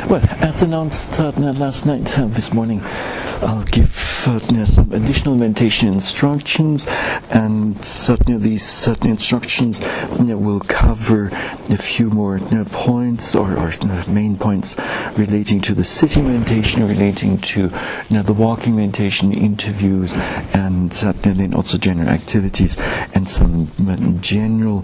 Well, as announced last night, this morning, I'll give some additional meditation instructions, and these instructions will cover a few more points or main points relating to the sitting meditation, relating to the walking meditation, interviews, and then also general activities, and some general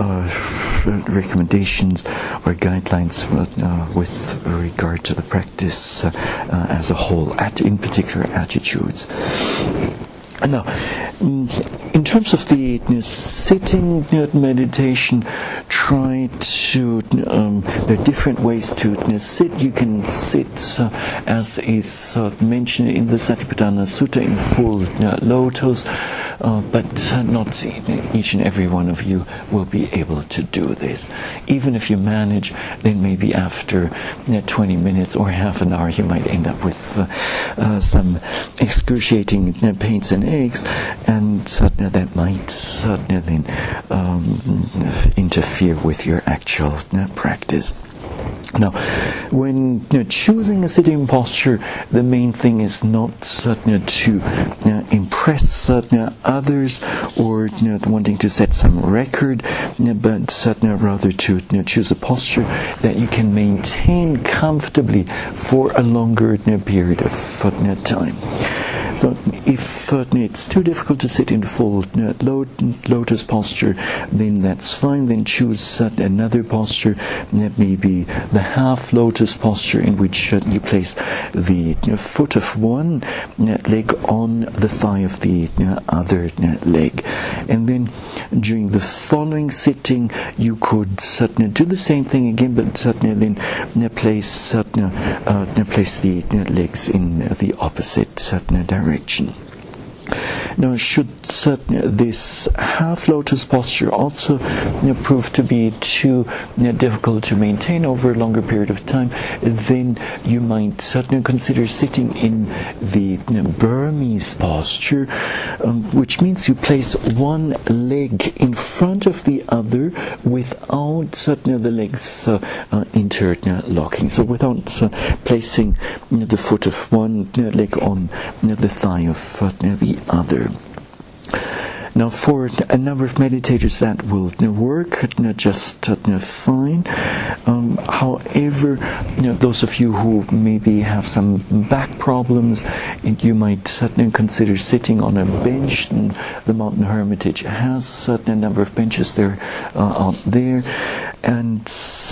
recommendations or guidelines with regard to the practice as a whole, in particular attitudes. Now, in terms of the sitting meditation, try to, there are different ways to sit. You can sit, as is mentioned in the Satipatthana Sutta, in full lotus, but not each and every one of you will be able to do this. Even if you manage, then maybe after 20 minutes or half an hour you might end up with some excruciating pains and aches, and that might then interfere with your actual practice. Now, when choosing a sitting posture, the main thing is not to impress others or wanting to set some record, but rather to choose a posture that you can maintain comfortably for a longer period of time. So if it's too difficult to sit in full lotus posture, then that's fine. Then choose another posture, maybe the half lotus posture, in which you place the foot of one leg on the thigh of the other leg. And then during the following sitting, you could do the same thing again, but then place the legs in the opposite direction. Now, should this half lotus posture also prove to be too difficult to maintain over a longer period of time, then you might consider sitting in the Burmese posture, which means you place one leg in front of the other without the legs interlocking. So without placing the foot of one leg on the thigh of the other. Now, for a number of meditators that will work just fine. However, those of you who maybe have some back problems, you might consider sitting on a bench. And the Mountain Hermitage has a number of benches there out there, and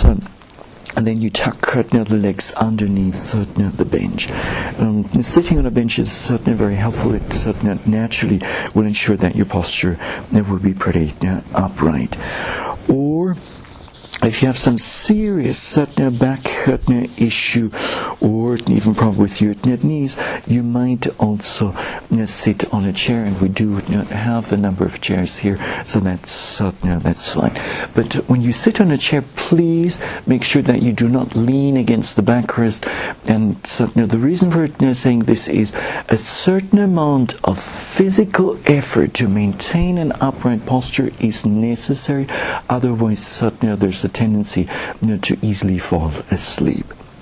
then you tuck the legs underneath the bench. Sitting on a bench is certainly very helpful. It naturally will ensure that your posture will be pretty upright. Or if you have some serious back issue, or even problem with your knees, you might also sit on a chair, and we do have a number of chairs here, so that's fine. But when you sit on a chair, please make sure that you do not lean against the backrest. And the reason for saying this is a certain amount of physical effort to maintain an upright posture is necessary. Otherwise, there's a tendency to easily fall asleep.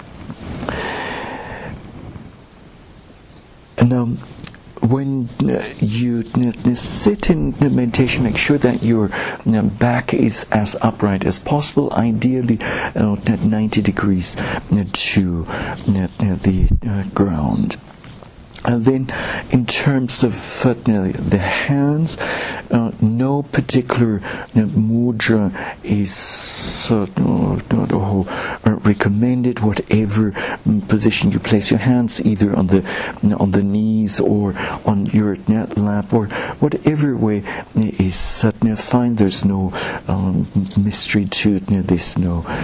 And now, when you sit in meditation, make sure that your back is as upright as possible, ideally at 90 degrees to the ground. And then, in terms of the hands, no particular mudra is recommended. Whatever position you place your hands, either on the knees or on your lap, or whatever way is fine. There's no mystery to this.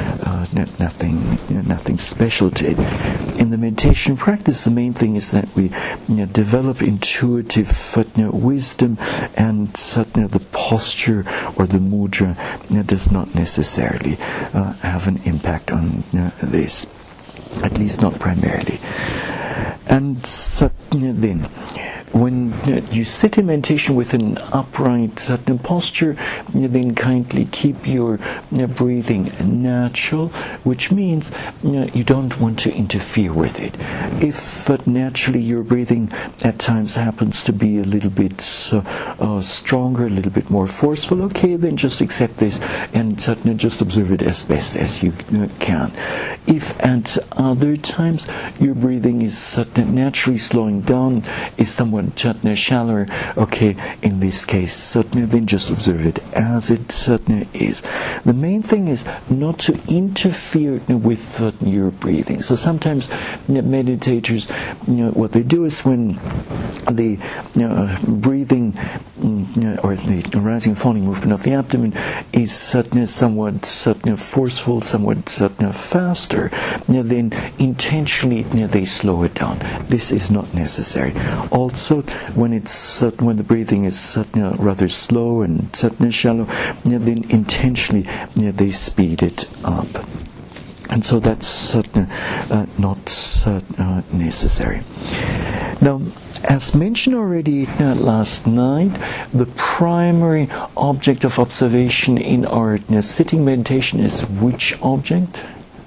Nothing special to it. In the meditation practice, the main thing is that we develop intuitive wisdom, and the posture or the mudra does not necessarily have an impact on this, at least not primarily. And then when you sit in meditation with an upright posture, then kindly keep your breathing natural, which means you don't want to interfere with it. If naturally your breathing at times happens to be a little bit stronger, a little bit more forceful, okay, then just accept this and just observe it as best as you can. If at other times your breathing is naturally slowing down, is somewhat shallower, okay, in this case, then just observe it as it is. The main thing is not to interfere with your breathing. So sometimes meditators, what they do is when the breathing or the rising and falling movement of the abdomen is somewhat forceful, somewhat faster, then intentionally they slow it down. This is not necessary. Also, when the breathing is rather slow and shallow, then intentionally they speed it up. And so that's not necessary. Now, as mentioned already last night, the primary object of observation in our sitting meditation is which object?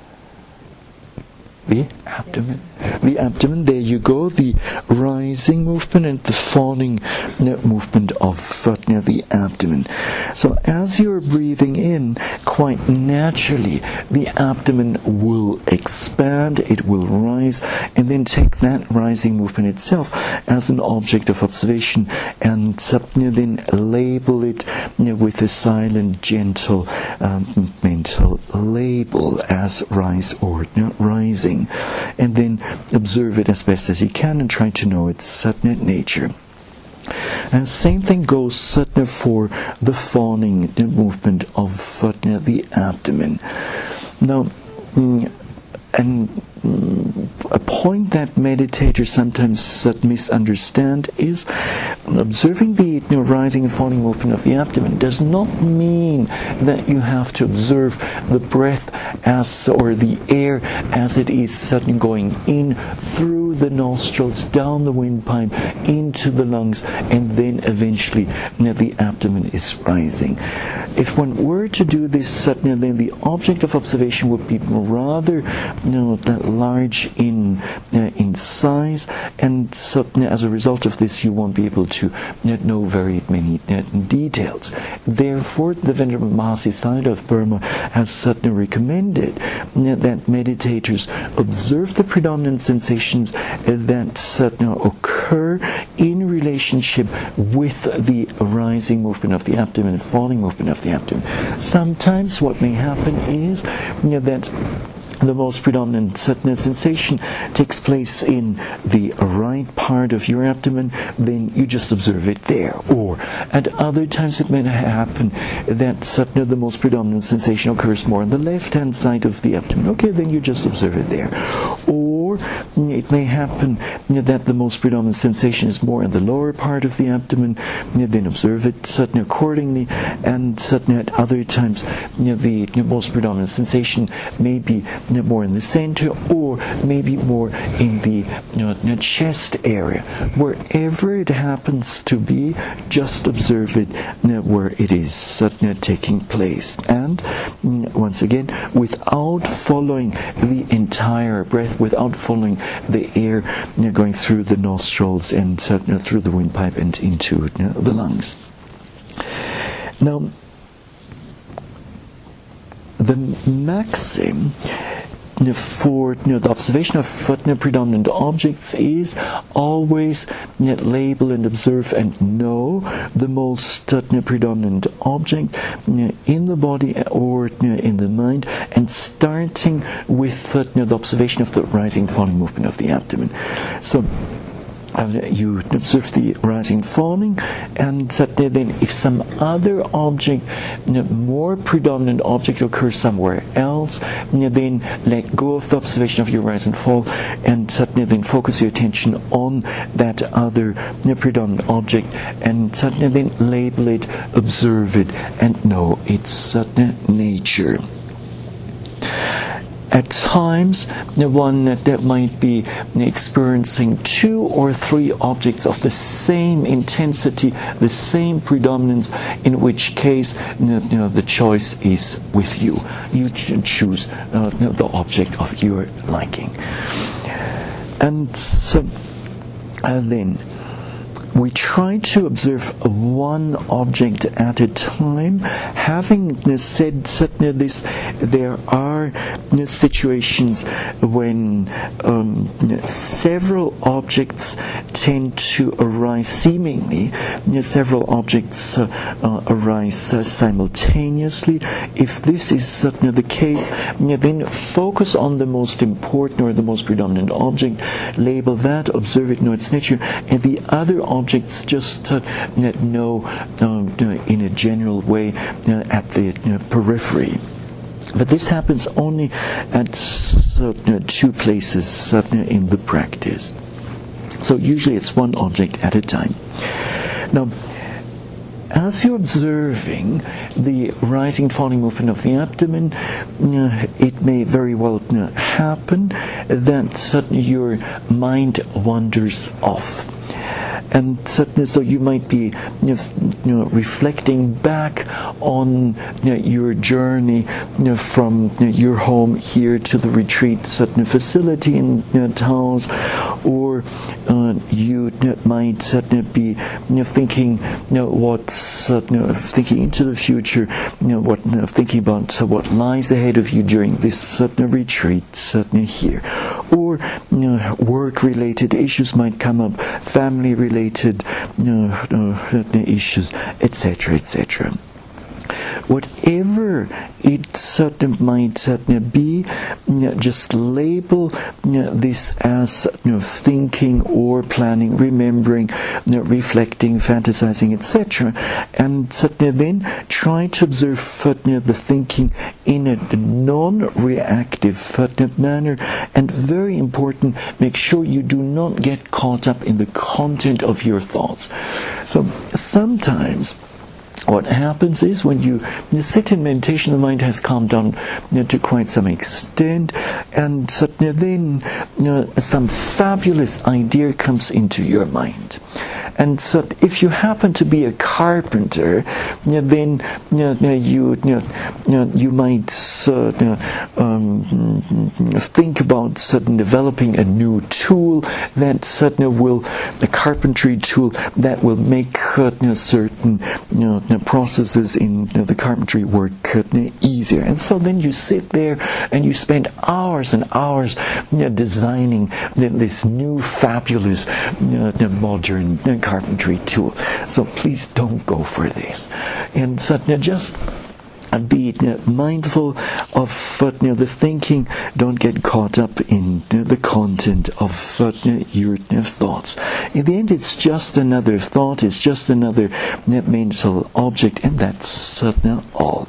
The abdomen. The abdomen, there you go, the rising movement and the falling movement of the abdomen. So as you're breathing in, quite naturally, the abdomen will expand, it will rise, and then take that rising movement itself as an object of observation and then label it with a silent, gentle mental label as rise or rising. And then observe it as best as you can and try to know its nature. And same thing goes for the falling movement of the abdomen. Now, and a point that meditators sometimes misunderstand is observing the rising and falling movement of the abdomen does not mean that you have to observe the breath or the air as it is suddenly going in through the nostrils, down the windpipe, into the lungs, and then eventually the abdomen is rising. If one were to do this, then the object of observation would be rather large in size, and so as a result of this you won't be able to know very many details. Therefore, the Venerable Mahasi Sayadaw of Burma has certainly recommended that meditators observe the predominant sensations that occur in relationship with the rising movement of the abdomen, falling movement of the abdomen. Sometimes what may happen is that the most predominant sensation takes place in the right part of your abdomen, then you just observe it there. Or at other times it may happen that the most predominant sensation occurs more on the left-hand side of the abdomen. Okay, then you just observe it there. Or it may happen that the most predominant sensation is more in the lower part of the abdomen, then observe it accordingly. And at other times the most predominant sensation may be more in the center, or maybe more in the chest area. Wherever it happens to be, just observe it where it is taking place. And once again, without following the entire breath, without following the air going through the nostrils and through the windpipe and into the lungs. Now, the maxim for the observation of predominant objects is always label and observe and know the most predominant object in the body or in the mind, and starting with the observation of the rising falling movement of the abdomen. So you observe the rising falling, and then if some other object, more predominant object, occurs somewhere else, then let go of the observation of your rise and fall, and then focus your attention on that other predominant object, and then label it, observe it, and know its nature. At times, one that might be experiencing 2 or 3 objects of the same intensity, the same predominance, in which case the choice is with you. You choose the object of your liking. And then we try to observe one object at a time. Having said this, there are situations when several objects tend to arise seemingly. Several objects arise simultaneously. If this is the case, then focus on the most important or the most predominant object, label that, observe it, know its nature, and the other objects just know in a general way at the periphery. But this happens only at 2 places in the practice. So usually it's one object at a time. Now, as you're observing the rising and falling movement of the abdomen, it may very well happen that your mind wanders off. And so you might be reflecting back on your journey from your home here to the retreat facility in Taos, or you might be thinking thinking into the future, thinking about what lies ahead of you during this retreat here, or work-related issues might come up, family-related issues, etc., etc. Whatever it might be, just label this as thinking or planning, remembering, reflecting, fantasizing, etc. And then try to observe the thinking in a non-reactive manner. And very important, make sure you do not get caught up in the content of your thoughts. So sometimes what happens is when you sit in meditation, the mind has calmed down to quite some extent, and then some fabulous idea comes into your mind. And so if you happen to be a carpenter, then you might think about developing a new tool that a carpentry tool that will make certain processes in the carpentry work easier. And so then you sit there and you spend hours and hours designing this new fabulous modern carpentry tool. So please don't go for this. And so just be mindful of the thinking. Don't get caught up in the content of your thoughts. In the end, it's just another thought. It's just another mental object, and that's all.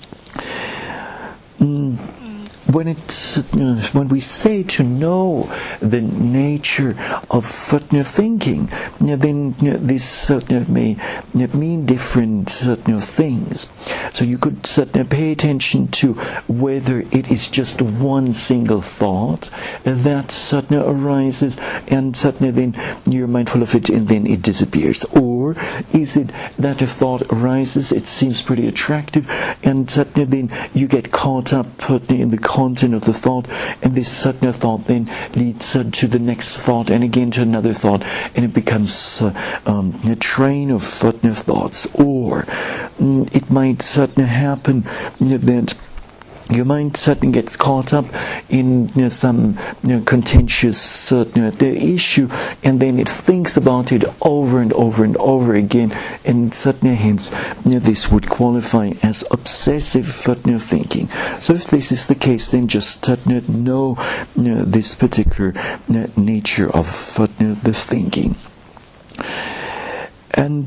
When we say to know the nature of thinking, then this may mean different things. So you could pay attention to whether it is just one single thought that arises, and then you're mindful of it, and then it disappears. Or is it that a thought arises, it seems pretty attractive, and then you get caught up in the content of the thought, and this thought then leads to the next thought, and again to another thought, and it becomes a train of thoughts. Or it might happen that your mind certainly gets caught up in some contentious issue, and then it thinks about it over and over and over again, and certainly hence this would qualify as obsessive thinking. So if this is the case, then just know this particular nature of the thinking. And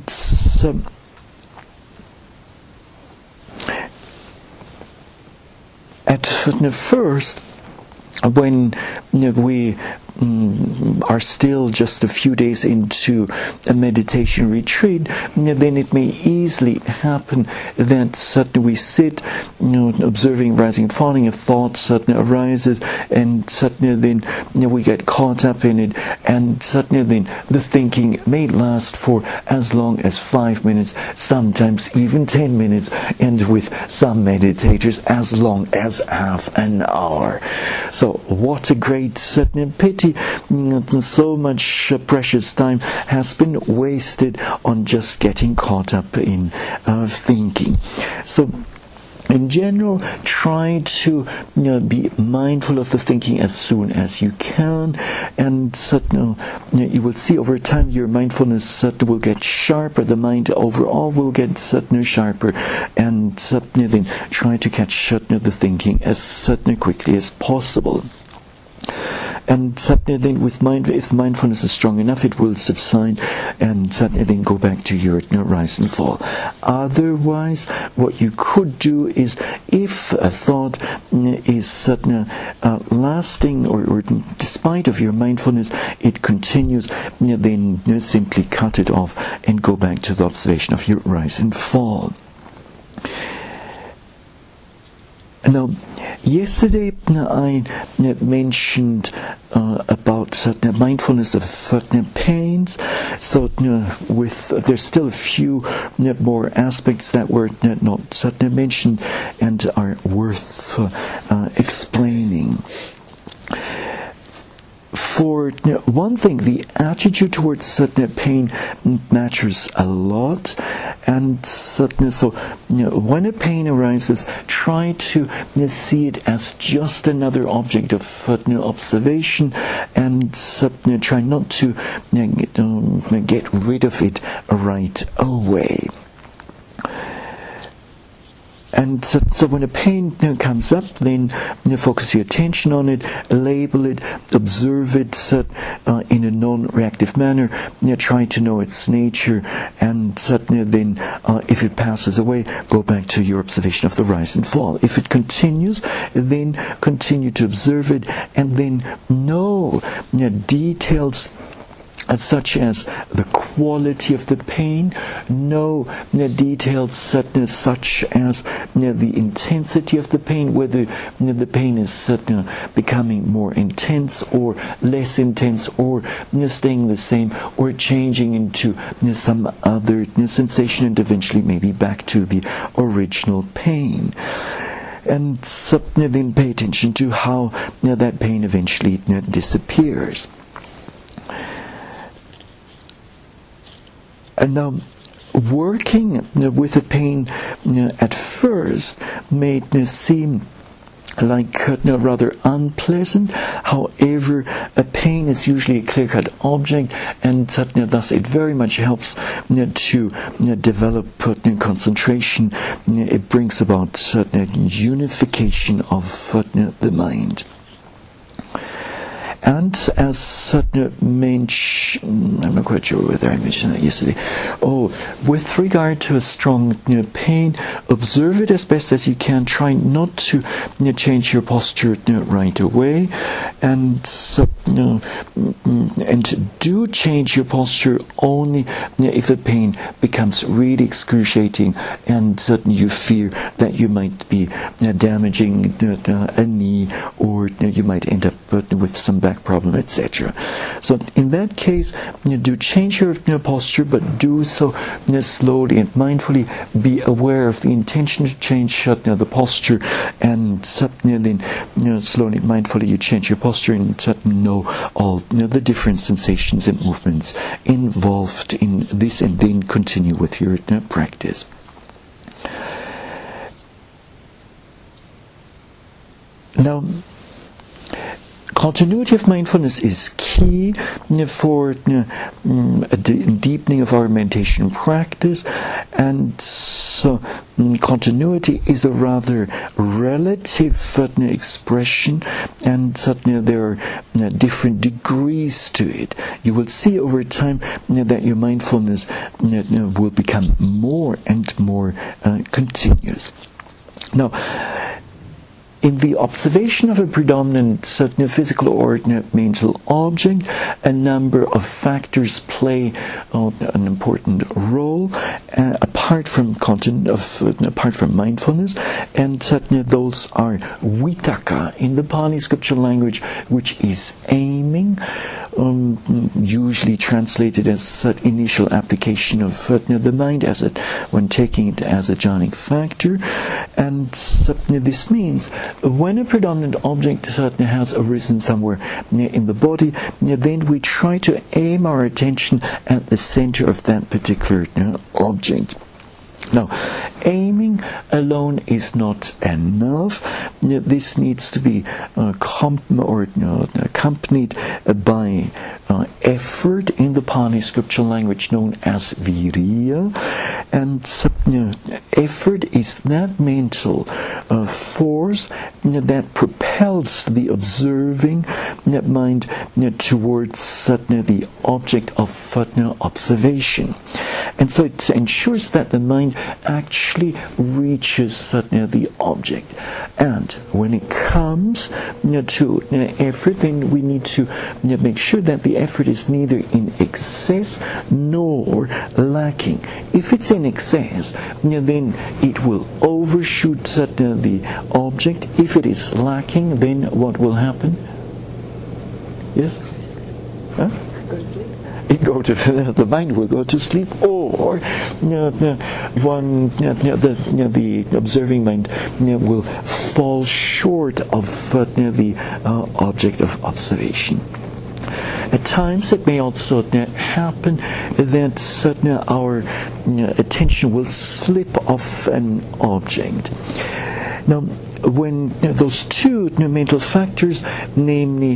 at first, when we are still just a few days into a meditation retreat, then it may easily happen that suddenly we sit, observing rising and falling, a thought suddenly arises, and suddenly then we get caught up in it, and suddenly then the thinking may last for as long as 5 minutes, sometimes even 10 minutes, and with some meditators as long as half an hour. So what a great pity. So much precious time has been wasted on just getting caught up in thinking. So in general, try to be mindful of the thinking as soon as you can, and you will see over time your mindfulness will get sharper. The mind overall will get sharper, and then try to catch the thinking as quickly as possible. And then if mindfulness is strong enough, it will subside, and then go back to your rise and fall. Otherwise, what you could do is, if a thought is lasting, or despite of your mindfulness, it continues, then simply cut it off and go back to the observation of your rise and fall. Now, yesterday I mentioned about mindfulness of pains. So there's still a few more aspects that were not mentioned and are worth explaining. For one thing, the attitude towards pain matters a lot, and so when a pain arises, try to see it as just another object of observation, and try not to get rid of it right away. And so when a pain comes up, then focus your attention on it, label it, observe it in a non-reactive manner, try to know its nature, and then if it passes away, go back to your observation of the rise and fall. If it continues, then continue to observe it, and then know details such as the quality of the pain, know details such as the intensity of the pain, whether the pain is becoming more intense or less intense, or staying the same, or changing into some other sensation, and eventually maybe back to the original pain. And then pay attention to how that pain eventually disappears. And now, working with the pain at first may seem like rather unpleasant. However, a pain is usually a clear-cut object, and thus it very much helps to develop concentration. It brings about unification of the mind. And as mentioned, I'm not quite sure whether I mentioned that yesterday. With regard to a strong pain, observe it as best as you can. Try not to change your posture right away, and do change your posture only if the pain becomes really excruciating, and you fear that you might be damaging a knee, or you might end up with some back problem, etc. So in that case, do change your posture, but do so slowly and mindfully. Be aware of the intention to change the posture, and then slowly and mindfully you change your posture, and know all the different sensations and movements involved in this, and then continue with your practice. Now, continuity of mindfulness is key for a deepening of our meditation practice, and so continuity is a rather relative expression, and there are different degrees to it. You will see over time that your mindfulness will become more and more continuous. Now, in the observation of a predominant physical or mental object, a number of factors play an important role apart from mindfulness, and those are vitakka in the Pali scripture language, which is aiming, usually translated as initial application of the mind as when taking it as a jhanic factor. And this means when a predominant object has arisen somewhere in the body, then we try to aim our attention at the center of that particular object. Now, aiming alone is not enough. This needs to be accompanied by effort in the Pali scripture language known as viriya. And effort is that mental force that propels the observing mind towards the object of observation. And so it ensures that the mind actually reaches the object. And when it comes to effort, then we need to make sure that the effort is neither in excess nor lacking. If it's in excess, then it will overshoot the object. If it is lacking, then what will happen? Yes? Huh? The mind will go to sleep, or the observing mind will fall short of the object of observation. At times it may also happen that our attention will slip off an object. Now, when those two mental factors, namely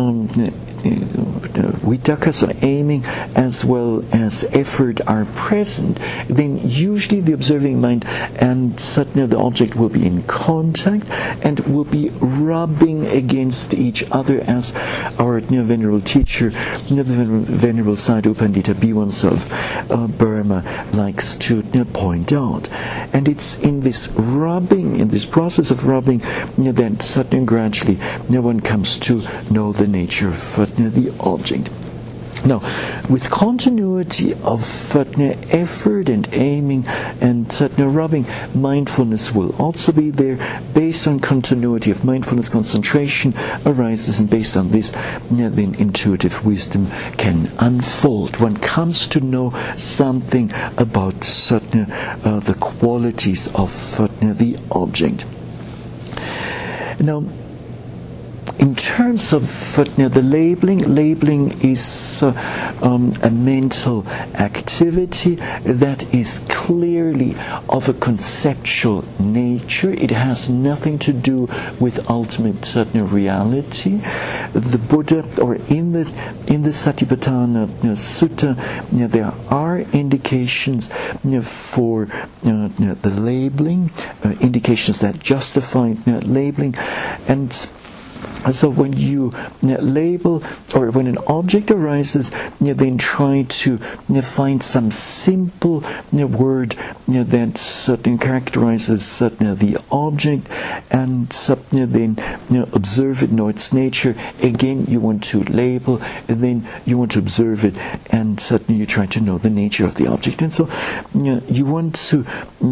vitakka, so aiming, as well as effort, are present, then usually the observing mind and the object will be in contact and will be rubbing against each other, as our venerable teacher, the Venerable Sayadaw Pandita Bhikkhu of Burma, likes to point out. And it's in this rubbing, in this process of rubbing, that gradually one comes to know the nature of the object. Now, with continuity of effort and aiming and rubbing, mindfulness will also be there. Based on continuity of mindfulness, concentration arises, and based on this, then intuitive wisdom can unfold. One comes to know something about the qualities of the object. Now, in terms of the labeling is a mental activity that is clearly of a conceptual nature. It has nothing to do with ultimate reality. The Buddha, or in the Satipatthana Sutta, there are indications for the labeling, indications that justify labeling. And so when you label, or when an object arises, then try to find some simple word that characterizes the object, and then observe it, know its nature. Again, you want to label, and then you want to observe it, and you try to know the nature of the object. And so you want to,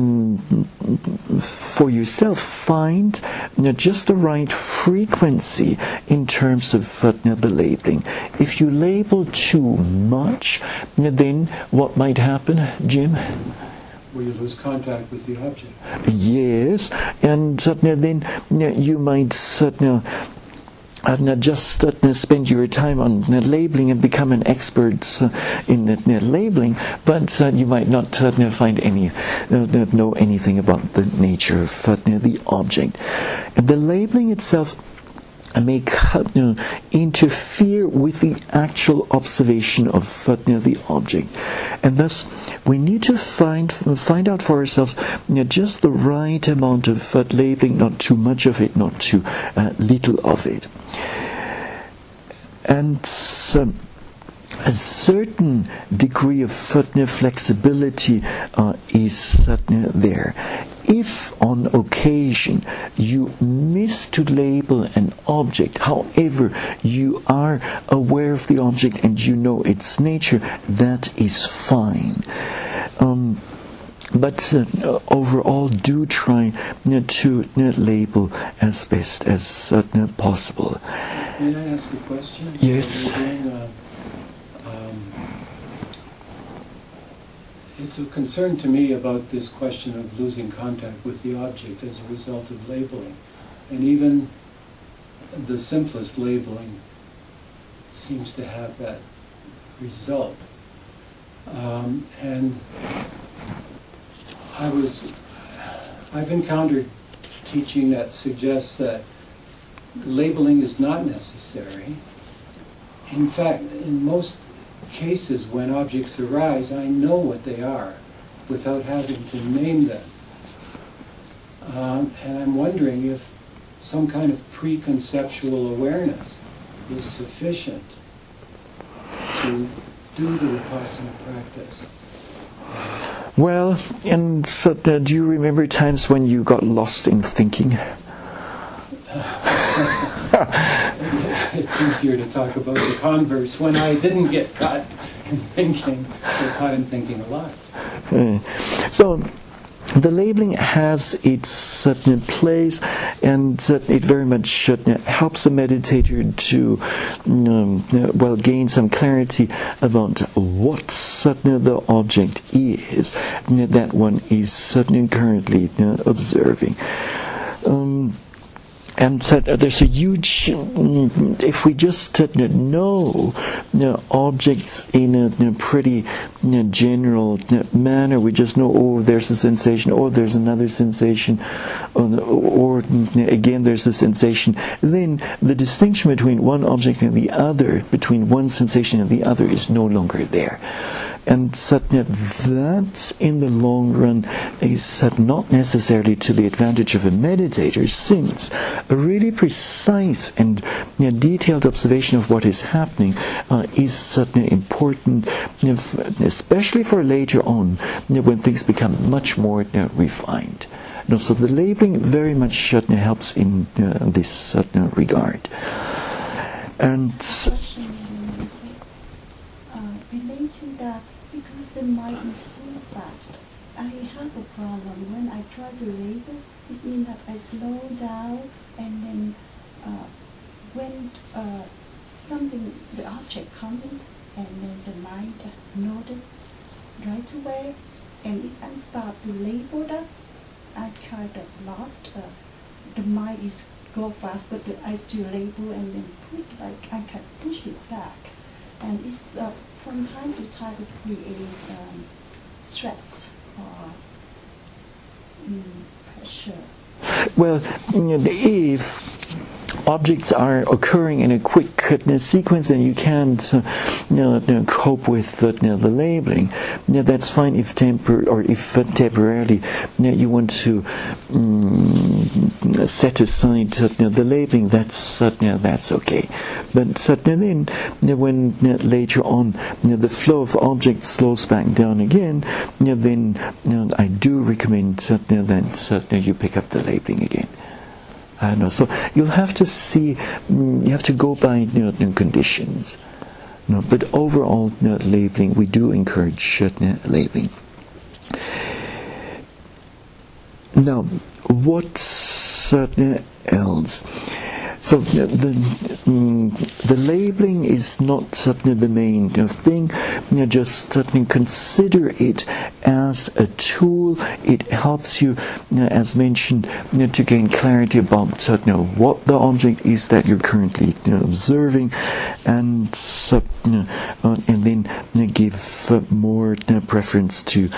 for yourself, find just the right frequency in terms of the labeling. If you label too much, then what might happen, Jim? Well, you lose contact with the object. Yes, and then you might just spend your time on labeling and become an expert in labeling, but you might not find know anything about the nature of the object. And the labeling itself may interfere with the actual observation of the object, and thus we need to find out for ourselves just the right amount of labeling, not too much of it, not too little of it. And a certain degree of flexibility is there. if on occasion you miss to label an object, however you are aware of the object and you know its nature, that is fine. But overall, do try to label as best as possible. May I ask a question? Yes. It's a concern to me about this question of losing contact with the object as a result of labeling. And even the simplest labeling seems to have that result. And I've encountered teaching that suggests that labeling is not necessary. In fact, in most cases when objects arise, I know what they are without having to name them. And I'm wondering if some kind of preconceptual awareness is sufficient to do the Vipassana practice. Well, and so, do you remember times when you got lost in thinking? It's easier to talk about the converse when I didn't get caught in thinking, or caught in thinking a lot. So, the labeling has its certain place, and it very much helps a meditator to gain some clarity about what the object is that one is currently observing. And so there's a huge, if we just know objects in a pretty general manner, we just know, oh, there's a sensation, or there's another sensation, or again there's a sensation, then the distinction between one object and the other, between one sensation and the other, is no longer there. And that, in the long run, is not necessarily to the advantage of a meditator, since a really precise and detailed observation of what is happening is important, especially for later on, when things become much more refined. So the labeling very much helps in this regard. And relate to that, because the mind is so fast. I have a problem when I try to label. It means that I slow down, and then when something, the object comes in, and then the mind noted right away. And if I start to label that, I kind of lost. The mind is go fast, but I still label and then put, like I can push it back, and it's from time to time it creates stress or pressure. Well, if objects are occurring in a quick sequence and you can't cope with the labeling, that's fine. If temporarily you want to set aside the labeling, that's okay. But then when later on the flow of objects slows back down again, then I do recommend that you pick up the labeling again. So you'll have to see, you have to go by conditions. But overall, labeling, we do encourage labeling. Now, what's else? So the labeling is not the main thing. Just consider it as a tool. It helps you, as mentioned, to gain clarity about what the object is that you're currently observing, and then give more preference to,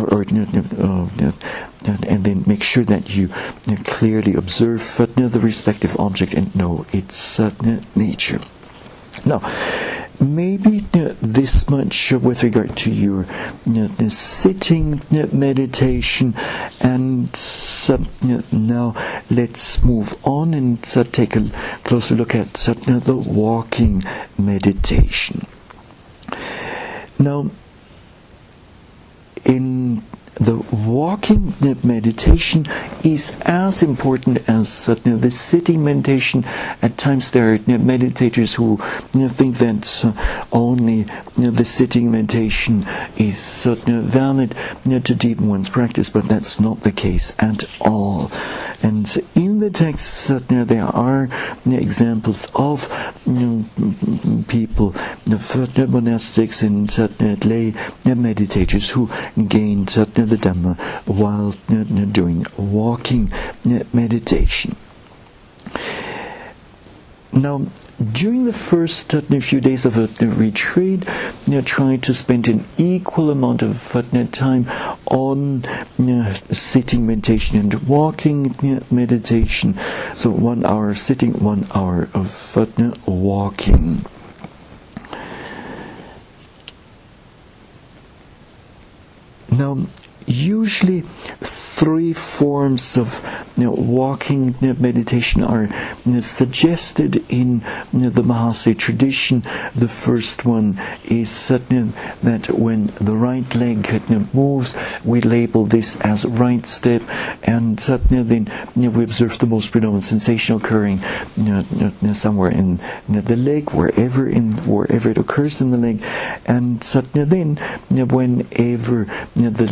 and then make sure that you clearly observe the respective object and know its nature. Now, maybe this much with regard to your sitting meditation, and now let's move on and take a closer look at the walking meditation. Now, in the walking meditation is as important as the sitting meditation. At times there are meditators who think that only the sitting meditation is valid to deepen one's practice, but that's not the case at all. And in the text, there are examples of people, monastics and lay meditators who gained the Dhamma while doing walking meditation. Now, during the first few days of a retreat, try to spend an equal amount of time on sitting meditation and walking meditation. So 1 hour sitting, 1 hour of walking. Now, usually 3 forms of walking meditation are suggested in the Mahasi tradition. The first one is that when the right leg moves, we label this as right step, and then we observe the most predominant sensation occurring somewhere in the leg, wherever it occurs in the leg, and then whenever the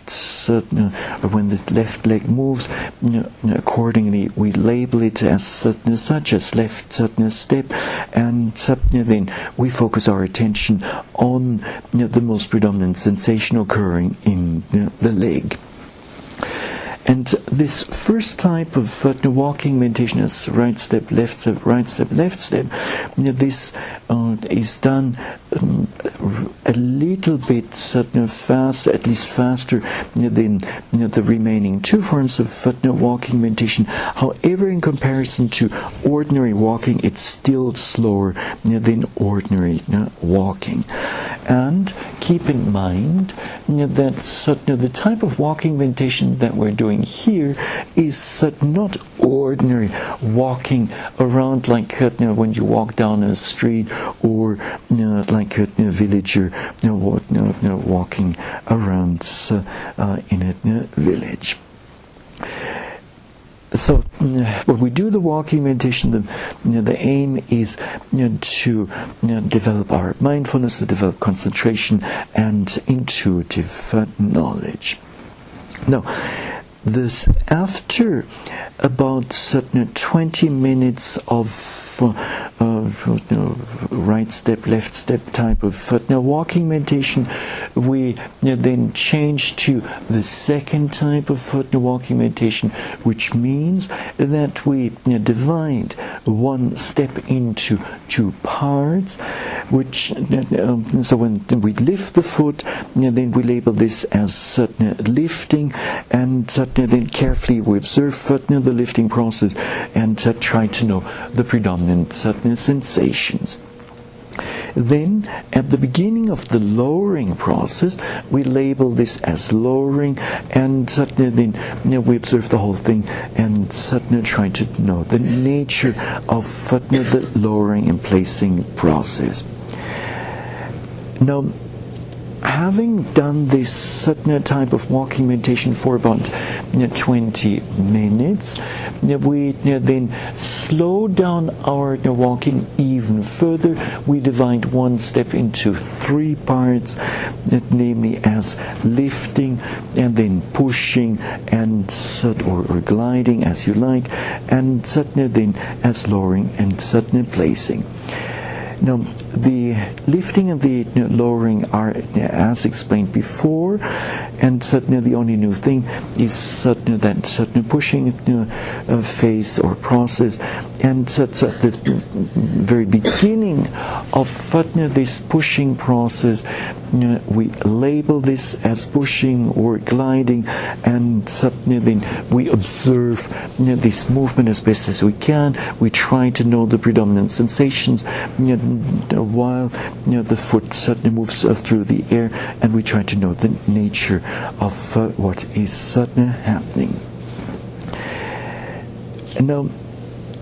left leg moves, accordingly we label it as such as left step, and then we focus our attention on the most predominant sensation occurring in the leg. And this first type of walking meditation is right step, left step, right step, left step. This is done a little bit fast, at least faster than the remaining 2 forms of walking meditation. However, in comparison to ordinary walking, it's still slower than ordinary walking. And keep in mind that the type of walking meditation that we're doing here is not ordinary walking around like when you walk down a street, or like a villager walking around in a village. So when we do the walking meditation, the aim is to develop our mindfulness, to develop concentration and intuitive knowledge. Now, after about 20 minutes of right step, left step type of walking meditation, we then change to the second type of walking meditation, which means that we divide one step into 2 parts. So when we lift the foot, then we label this as lifting, and then carefully we observe the lifting process and try to know the predominant sensations. Then, at the beginning of the lowering process, we label this as lowering, and then we observe the whole thing and try to know the nature of the lowering and placing process. Now, having done this type of walking meditation for about 20 minutes, we then slow down our walking even further. We divide one step into 3 parts, namely as lifting, and then pushing, and or gliding as you like, and then as lowering and placing. Now, the lifting and the lowering are as explained before, and the only new thing is that pushing phase or process, and at the very beginning of this pushing process, we label this as pushing or gliding, and then we observe this movement as best as we can. We try to know the predominant sensations while the foot moves through the air, and we try to know the nature of what is happening. Now,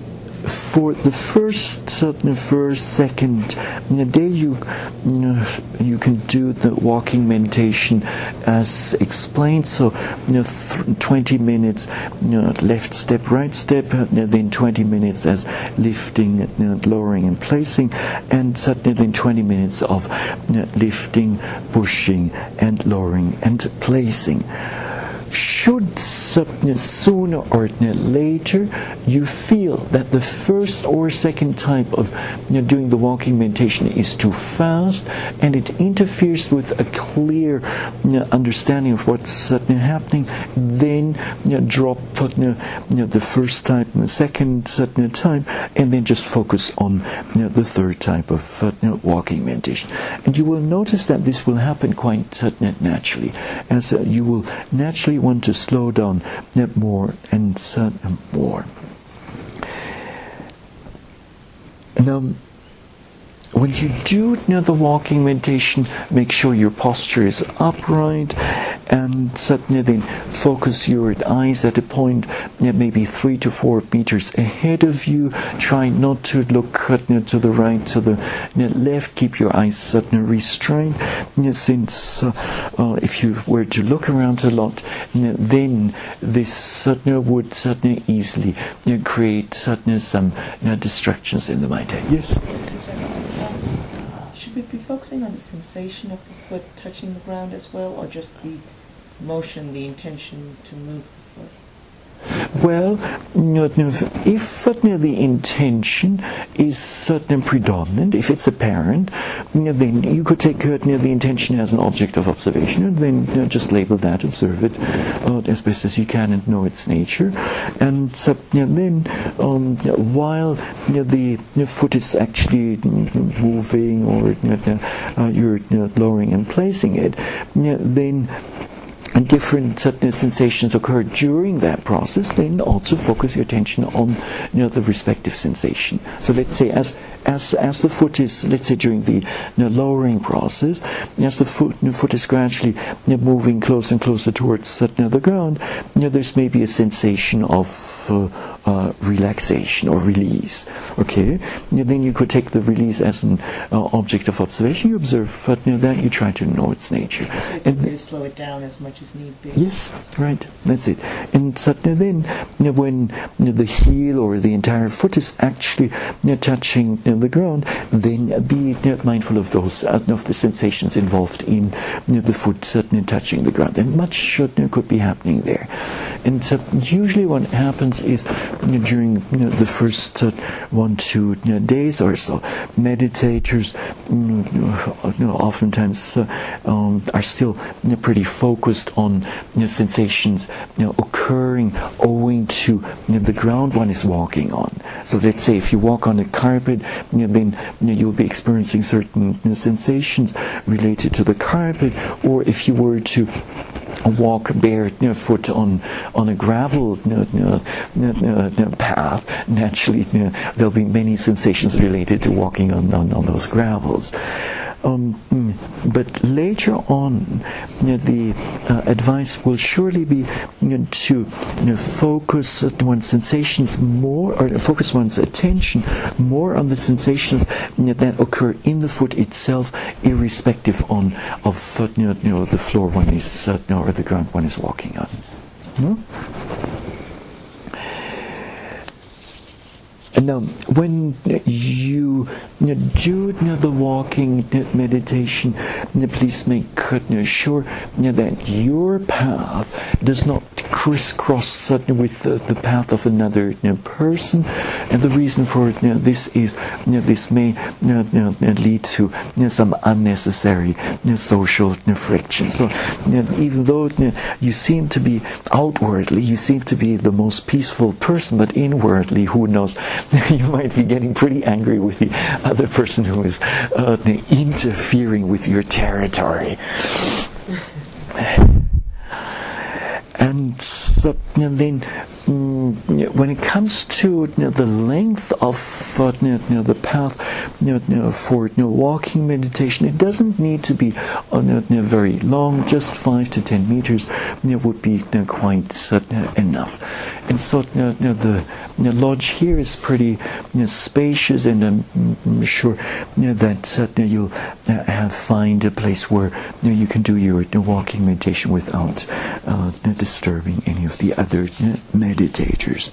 for the first second day, you can do the walking meditation as explained. So 20 minutes left step, right step, then 20 minutes as lifting, lowering and placing, and then 20 minutes of lifting, pushing and lowering and placing. Should sooner or later you feel that the first or second type of doing the walking meditation is too fast and it interferes with a clear understanding of what's happening, then drop the first type and the second type, and then just focus on the third type of walking meditation. And you will notice that this will happen quite naturally, as you will naturally want to slow down more and more. Now, when you do the walking meditation, make sure your posture is upright, and then focus your eyes at a point maybe 3 to 4 meters ahead of you. Try not to look to the right, to the left. Keep your eyes restrained, since if you were to look around a lot, then this would easily create some distractions in the mind. Yes? Should we be focusing on the sensation of the foot touching the ground as well, or just the motion, the intention to move the foot? Well, if the intention is predominant, if it's apparent, then you could take the intention as an object of observation, and then just label that, observe it as best as you can, and know its nature. And then, while the foot is actually moving, or you're lowering and placing it, then different sensations occur during that process, then also focus your attention on the respective sensation. So let's say as the foot is, let's say during the lowering process, as the foot is gradually moving closer and closer towards the ground, there's maybe a sensation of relaxation or release. Okay, then you could take the release as an object of observation. You observe that, you try to know its nature. So and really slow it down as much as need be. Yes, right, that's it. And then when the heel or the entire foot is actually touching the ground, then be mindful of those of the sensations involved in the foot touching the ground. And much could be happening there. And usually what happens is during the first 1-2 days or so, meditators oftentimes are still pretty focused on sensations occurring owing to the ground one is walking on. So let's say if you walk on a carpet, then you'll be experiencing certain sensations related to the carpet, or if you were to walk barefoot on a gravel path, naturally there'll be many sensations related to walking on those gravels. But later on, the advice will surely be to focus one's sensations more, or focus one's attention more on the sensations that occur in the foot itself, irrespective of the floor one is or the ground one is walking on. And now, when you do the walking meditation, please make sure that your path does not crisscross with the path of another person. And the reason for this is this may lead to some unnecessary social friction. So even though you seem to be outwardly, you seem to be the most peaceful person, but inwardly, who knows, you might be getting pretty angry with the other person who is interfering with your territory. And then when it comes to the length of the path for walking meditation. It doesn't need to be very long, just 5 to 10 meters would be quite enough. And so the lodge here is pretty spacious, and I'm sure that you'll find a place where you can do your walking meditation without disturbing any of the other meditators.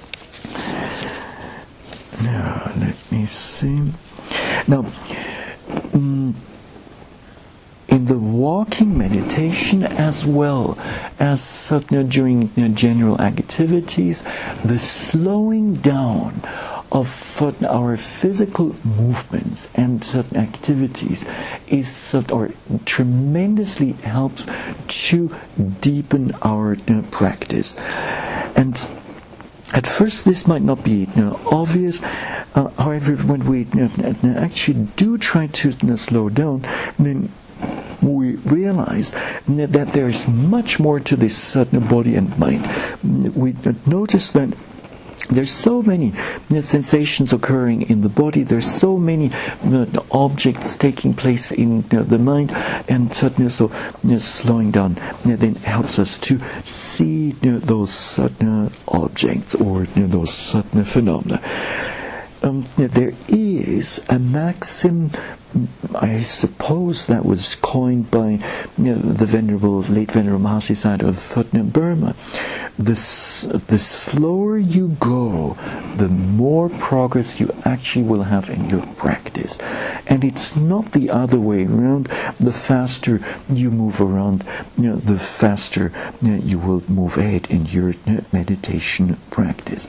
Now, let me see. Now, in the walking meditation as well as during general activities, the slowing down of our physical movements and certain activities is or tremendously helps to deepen our practice. And at first this might not be obvious. However, when we actually do try to slow down, then we realize that there is much more to this body and mind. We notice that there's so many sensations occurring in the body. There's so many objects taking place in the mind, and certainly so slowing down then helps us to see those objects or those phenomena. There is a maxim, I suppose, that was coined by the late Venerable Mahasi Sayadaw of Thotna, Burma. The slower you go, the more progress you actually will have in your practice. And it's not the other way around. The faster you move around, the faster you will move ahead in your meditation practice.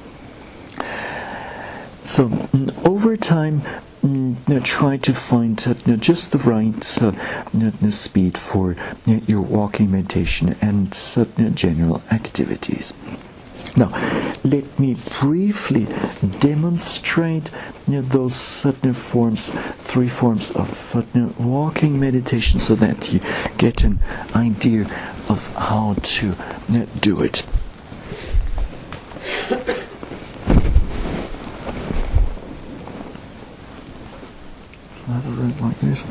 So over time, try to find just the right speed for your walking meditation and general activities. Now, let me briefly demonstrate those three forms of walking meditation, so that you get an idea of how to do it. Like this.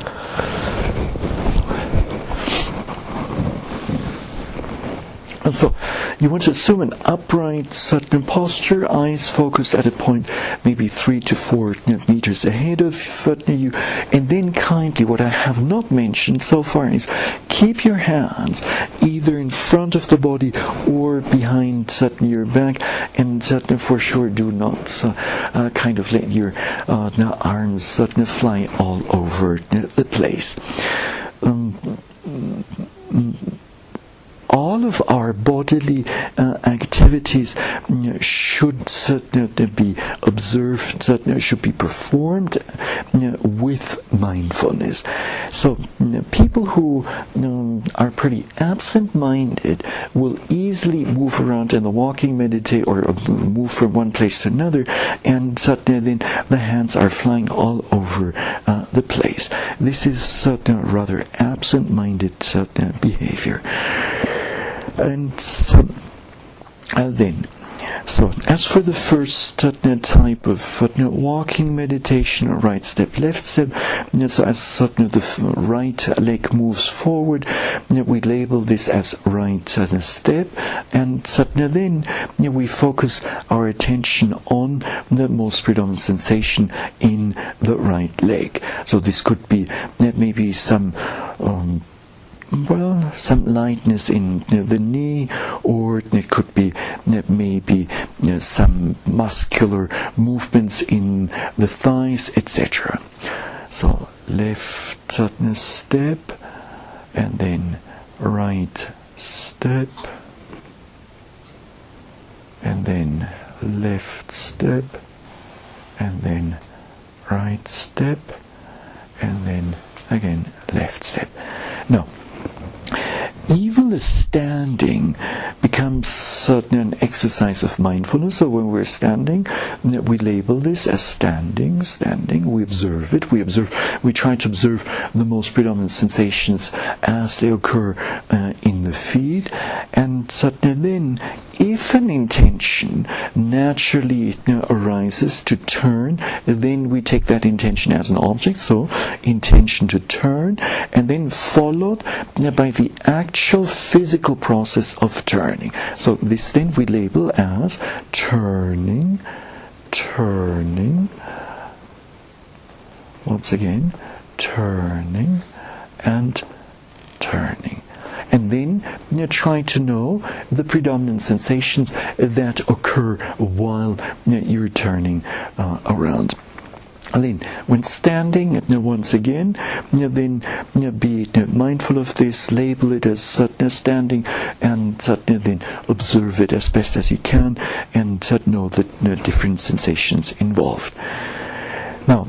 And so you want to assume an upright certain posture, eyes focused at a point maybe 3 to 4 meters ahead of you, and then kindly, what I have not mentioned so far is keep your hands either in front of the body or behind your back, and for sure do not kind of let your arms fly all over the place. All of our bodily activities should certainly be observed, should be performed with mindfulness. So people who are pretty absent-minded will easily move around in the walking meditate or move from one place to another, and then the hands are flying all over the place. This is rather absent-minded behavior. And then, so as for the first type of walking meditation, right step, left step, so as the right leg moves forward, we label this as right step, and then we focus our attention on the most predominant sensation in the right leg. So this could be maybe some lightness in the knee, or it could be maybe some muscular movements in the thighs, etc. So left step, and then right step, and then left step, and then right step, and then again left step. Now, even the standing becomes an exercise of mindfulness. So when we're standing, we label this as standing. We observe it. We try to observe the most predominant sensations as they occur in the feet, and then if an intention naturally arises to turn, then we take that intention as an object, so intention to turn, and then followed by the actual physical process of turning. So this then we label as turning, once again, turning and turning. And then try to know the predominant sensations that occur while you're turning around. And then, when standing, once again, then be mindful of this, label it as standing, and then observe it as best as you can, and know the different sensations involved. Now,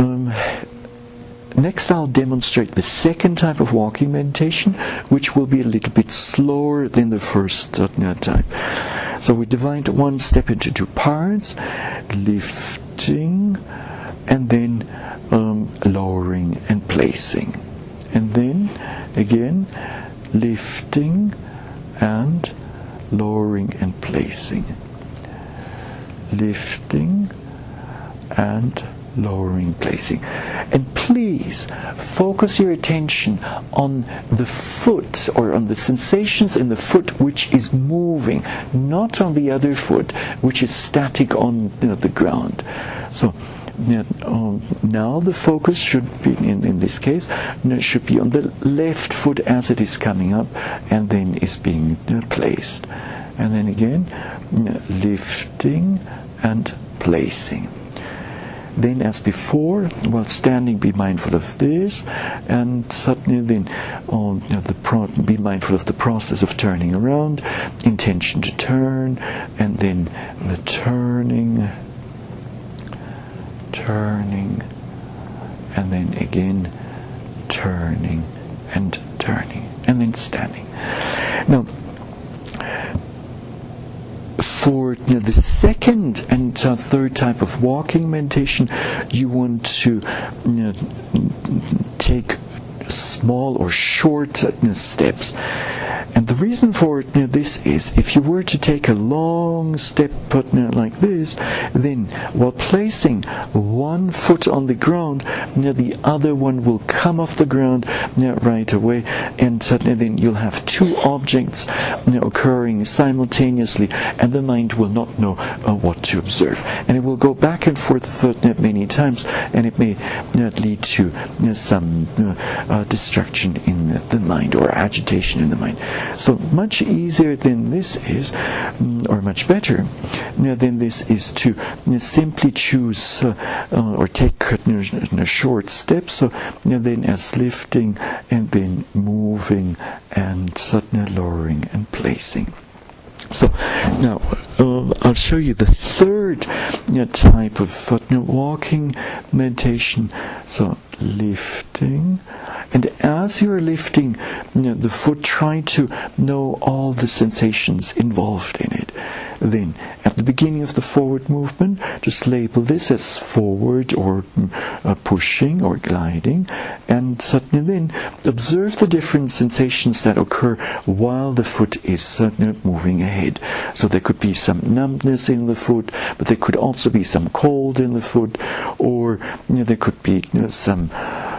next I'll demonstrate the second type of walking meditation, which will be a little bit slower than the first type. So we divide one step into two parts, lifting, and then lowering and placing. And then, again, lifting and lowering and placing. Lifting and lowering, placing. And please focus your attention on the foot, or on the sensations in the foot which is moving, not on the other foot which is static on the ground. So now the focus should be, in this case, should be on the left foot as it is coming up and then is being placed. And then again, lifting and placing. Then, as before, while standing, be mindful of this, and suddenly then be mindful of the process of turning around, intention to turn, and then the turning, and then again turning, and then standing. Now, for the second and third type of walking meditation, you want to take small or short steps. And the reason for this is, if you were to take a long step like this, then while placing one foot on the ground, the other one will come off the ground right away, and then you'll have two objects occurring simultaneously, and the mind will not know what to observe. And it will go back and forth many times, and it may lead to some distraction in the mind, or agitation in the mind. So much easier than this is, or much better than this is, to simply choose or take short steps. So then as lifting, and then moving, and suddenly lowering and placing. So now I'll show you the third type of walking meditation. So lifting, and as you're lifting the foot, try to know all the sensations involved in it. Then, at the beginning of the forward movement, just label this as forward, or pushing, or gliding, and suddenly then observe the different sensations that occur while the foot is moving ahead. So there could be some numbness in the foot, but there could also be some cold in the foot, or there could be some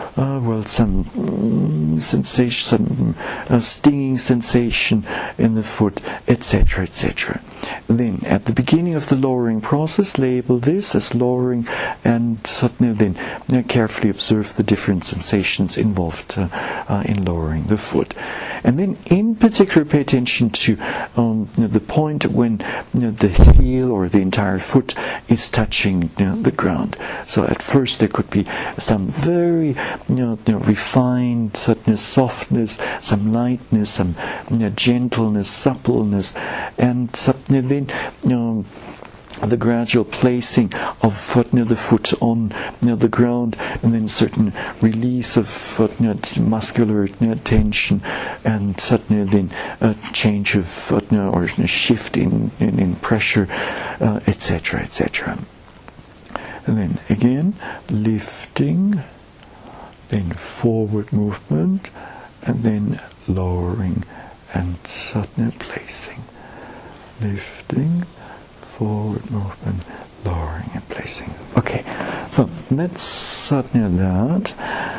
sensation, some stinging sensation in the foot, etc., etc. Then, at the beginning of the lowering process, label this as lowering, and suddenly then carefully observe the different sensations involved in lowering the foot. And then, in particular, pay attention to the point when the heel or the entire foot is touching the ground. So at first there could be some very refined softness, some lightness, some gentleness, suppleness, and then the gradual placing of the foot on the ground, and then certain release of muscular tension, and suddenly then a change of or a shift in pressure, etc., etc. And then again lifting, then forward movement, and then lowering and suddenly placing. lifting, forward movement, lowering and placing. Okay, so let's satna that.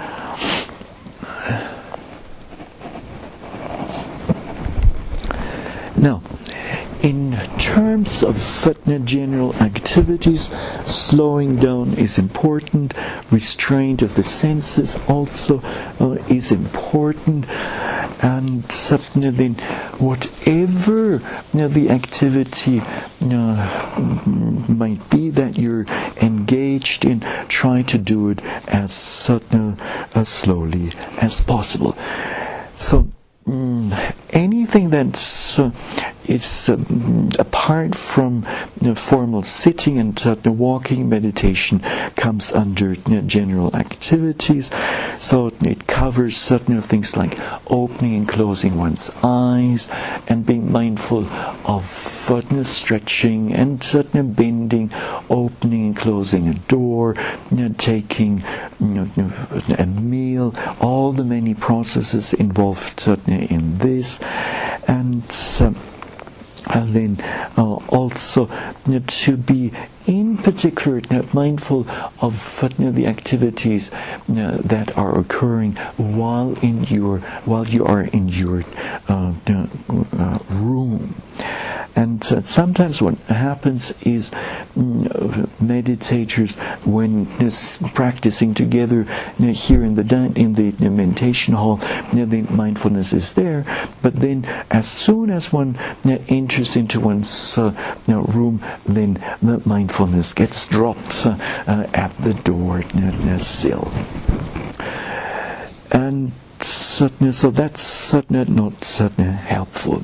Now, in terms of general activities, slowing down is important. Restraint of the senses also is important. And then whatever the activity might be that you're engaged in, try to do it as slowly as possible. So anything that's is apart from formal sitting and walking meditation comes under general activities. So it covers certain things like opening and closing one's eyes and being mindful of stretching and bending, opening and closing a door, taking a meal, all the many processes involved in this, and then also to be in particular mindful of the activities that are occurring while you are in your room. And sometimes what happens is meditators, when practicing together here in the meditation hall, the mindfulness is there. But then, as soon as one enters into one's room, then the mindfulness gets dropped at the door sill. And so that's not helpful.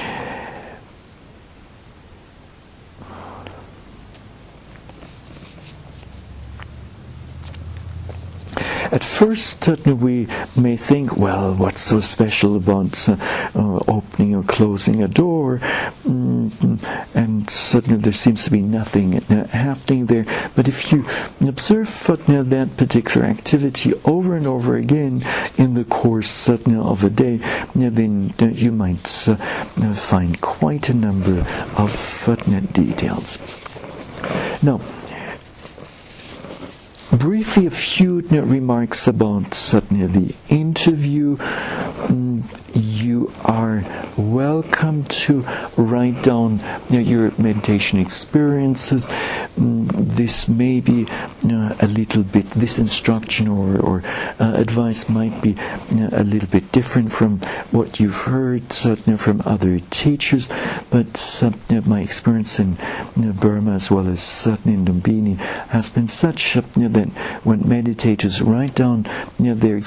At first, we may think, well, what's so special about opening or closing a door? And suddenly there seems to be nothing happening there. But if you observe that particular activity over and over again in the course of a day, then you might find quite a number of details. Now, briefly, a few remarks about the interview. You are welcome to write down your meditation experiences. This may be a little bit, this instruction or advice might be a little bit different from what you've heard from other teachers, but my experience in Burma as well as in Lumbini has been such that when meditators write down their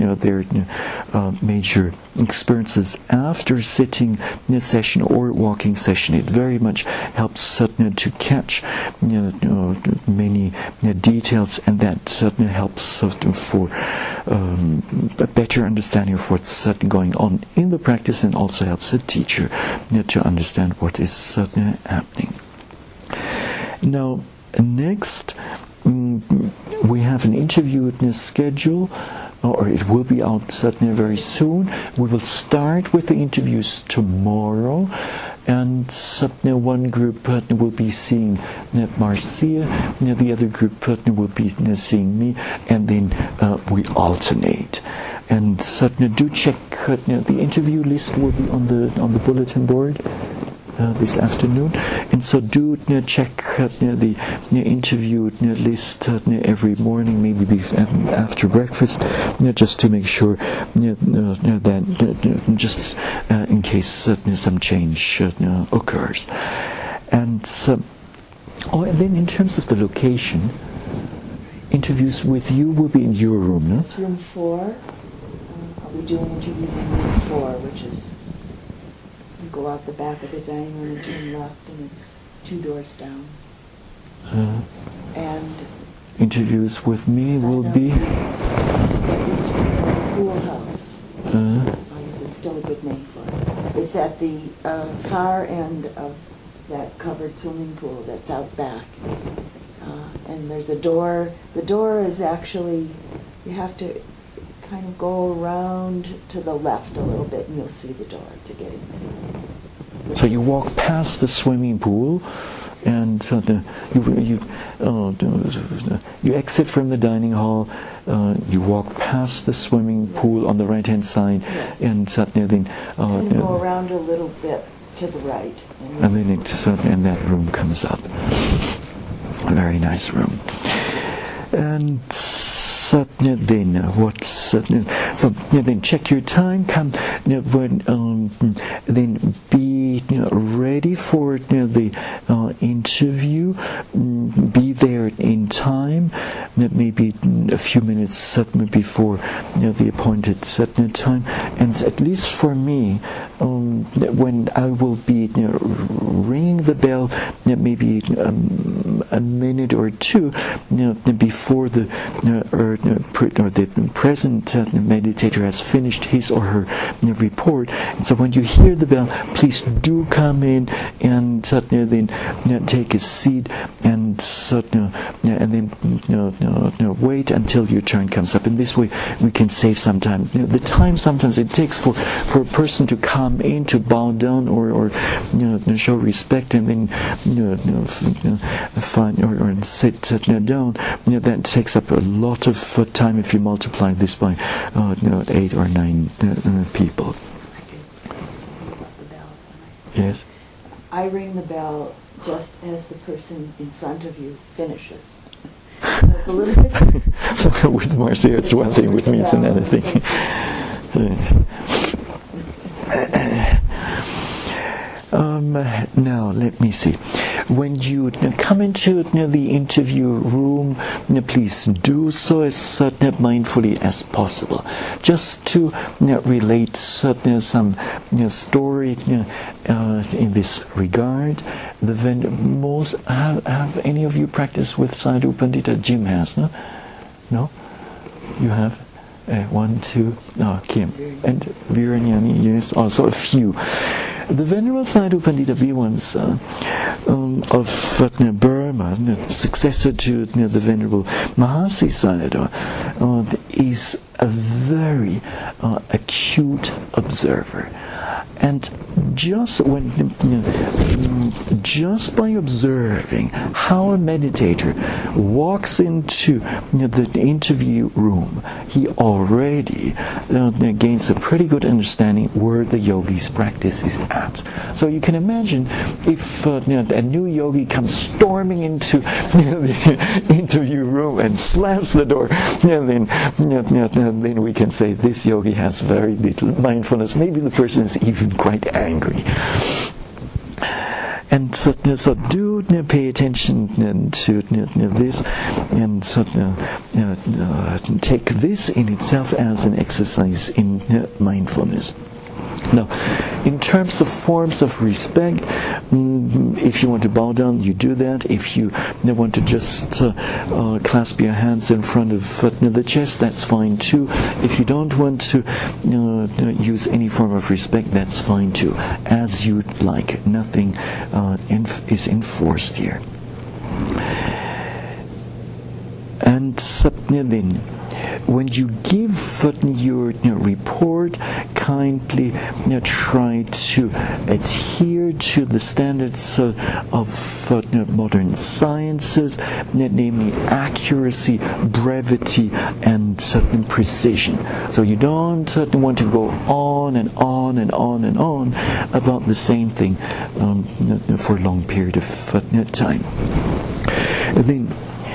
major experiences after sitting session or walking session, it very much helps to catch many details, and that helps for a better understanding of what's going on in the practice, and also helps the teacher to understand what is happening. Now, next, we have an interview schedule, or it will be out certainly very soon. We will start with the interviews tomorrow, and one group will be seeing Marcia, the other group will be seeing me, and then we alternate. And do check the interview list will be on the bulletin board this afternoon, and so do check the interview list every morning, maybe after breakfast, just to make sure that just in case some change occurs. And then in terms of the location, interviews with you will be in your room, no? It's room 4. I'll be doing interviews in room 4, which is, you go out the back of the dining room and turn left, and it's 2 doors down. And interviews with me will be Pool House. I guess it's still a good name for it. It's at the far end of that covered swimming pool that's out back. And there's a door. The door is actually, you have to kind of go around to the left a little bit, and you'll see the door to get in there. So you walk past the swimming pool, and you exit from the dining hall. You walk past the swimming pool on the right-hand side, Yes. and then And go around a little bit to the right. and then and that room comes up. A very nice room. And then then check your time. Come then be ready for the interview. Be there in time. Maybe a few minutes before the appointed time. And at least for me, when I will be ringing the bell, maybe a minute or two before the present meditator has finished his or her report. And so when you hear the bell, please do come in and then take a seat and then wait until your turn comes up. In this way, we can save some time. The time sometimes it takes for a person to come in, to bow down or show respect, and then find or sit down. That takes up a lot of time if you multiply this by 8 or 9 people. Yes. I ring the bell just as the person in front of you finishes. So it's a little bit. With Marcia, it's one thing. With me, it's another thing. Now, let me see. When you come into the interview room, please do so as mindfully as possible. Just to relate some story in this regard. Have any of you practiced with Sadhu Pandita? Jim has, no? No? You have? 1, 2, Kim. And Viranyani, yes, also a few. The Venerable Sadhu Pandita Bhiwans of Burma, successor to the Venerable Mahasi Sayadaw, is a very acute observer. And just by observing how a meditator walks into the interview room, he already gains a pretty good understanding where the yogi's practice is at. So you can imagine if a new yogi comes storming into the interview room and slams the door, then we can say this yogi has very little mindfulness. Maybe the person is even quite angry. And so do pay attention to this, and take this in itself as an exercise in mindfulness. Now, in terms of forms of respect, if you want to bow down, you do that. If you want to just clasp your hands in front of the chest, that's fine too. If you don't want to use any form of respect, that's fine too. As you'd like. Nothing is enforced here. And then, when you give your report, kindly try to adhere to the standards of modern sciences, namely accuracy, brevity, and precision. So you don't want to go on and on and on and on about the same thing for a long period of time. Then,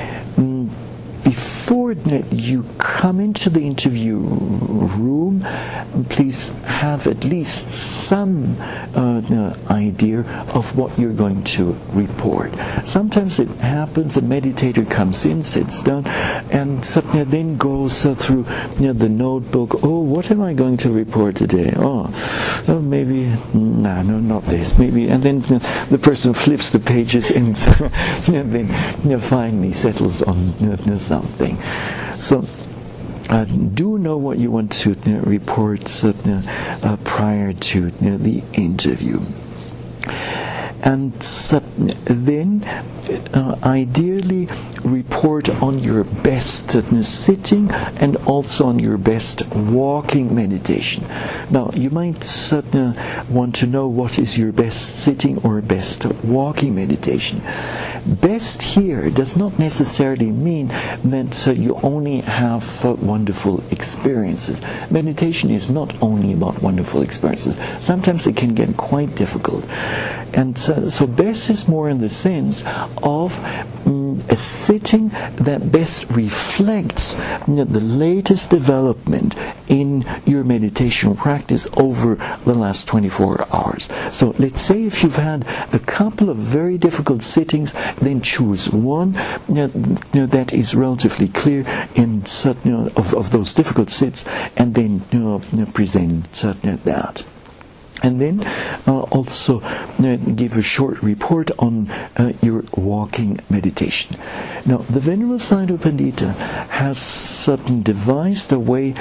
before you come into the interview room, please have at least some idea of what you're going to report. Sometimes it happens, a meditator comes in, sits down, and then goes through the notebook. Oh, what am I going to report today? Oh maybe, no, not this. Maybe, and then the person flips the pages and then finally settles on something. So do know what you want to report prior to the interview. and then ideally report on your best sitting and also on your best walking meditation. Now, you might want to know what is your best sitting or best walking meditation. Best here does not necessarily mean that you only have wonderful experiences. Meditation is not only about wonderful experiences. Sometimes it can get quite difficult. And so best is more in the sense of a sitting that best reflects the latest development in your meditation practice over the last 24 hours. So let's say if you've had a couple of very difficult sittings, then choose one that is relatively clear in of those difficult sits, and then present that. And then also give a short report on your walking meditation. Now, the Venerable Sayadaw Pandita has devised a way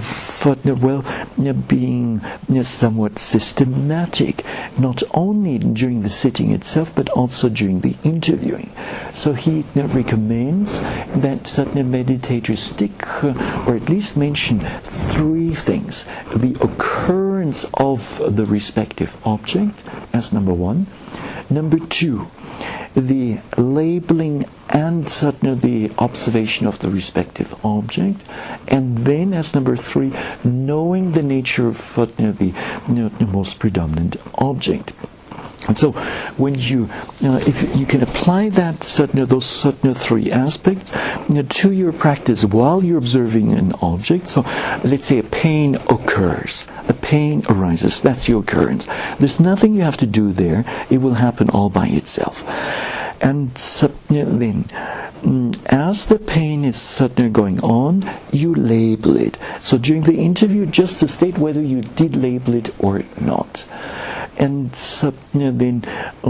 of being somewhat systematic, not only during the sitting itself, but also during the interviewing. So he recommends that meditators stick, or at least mention, three things: the occurrence of the respective object as number one, number two, the labeling and the observation of the respective object, and then as number three, knowing the nature of the most predominant object. And so, when if you can apply that those three aspects to your practice while you're observing an object. So, let's say a pain occurs, a pain arises. That's your occurrence. There's nothing you have to do there. It will happen all by itself. And then, as the pain is going on, you label it. So during the interview, just to state whether you did label it or not. And then,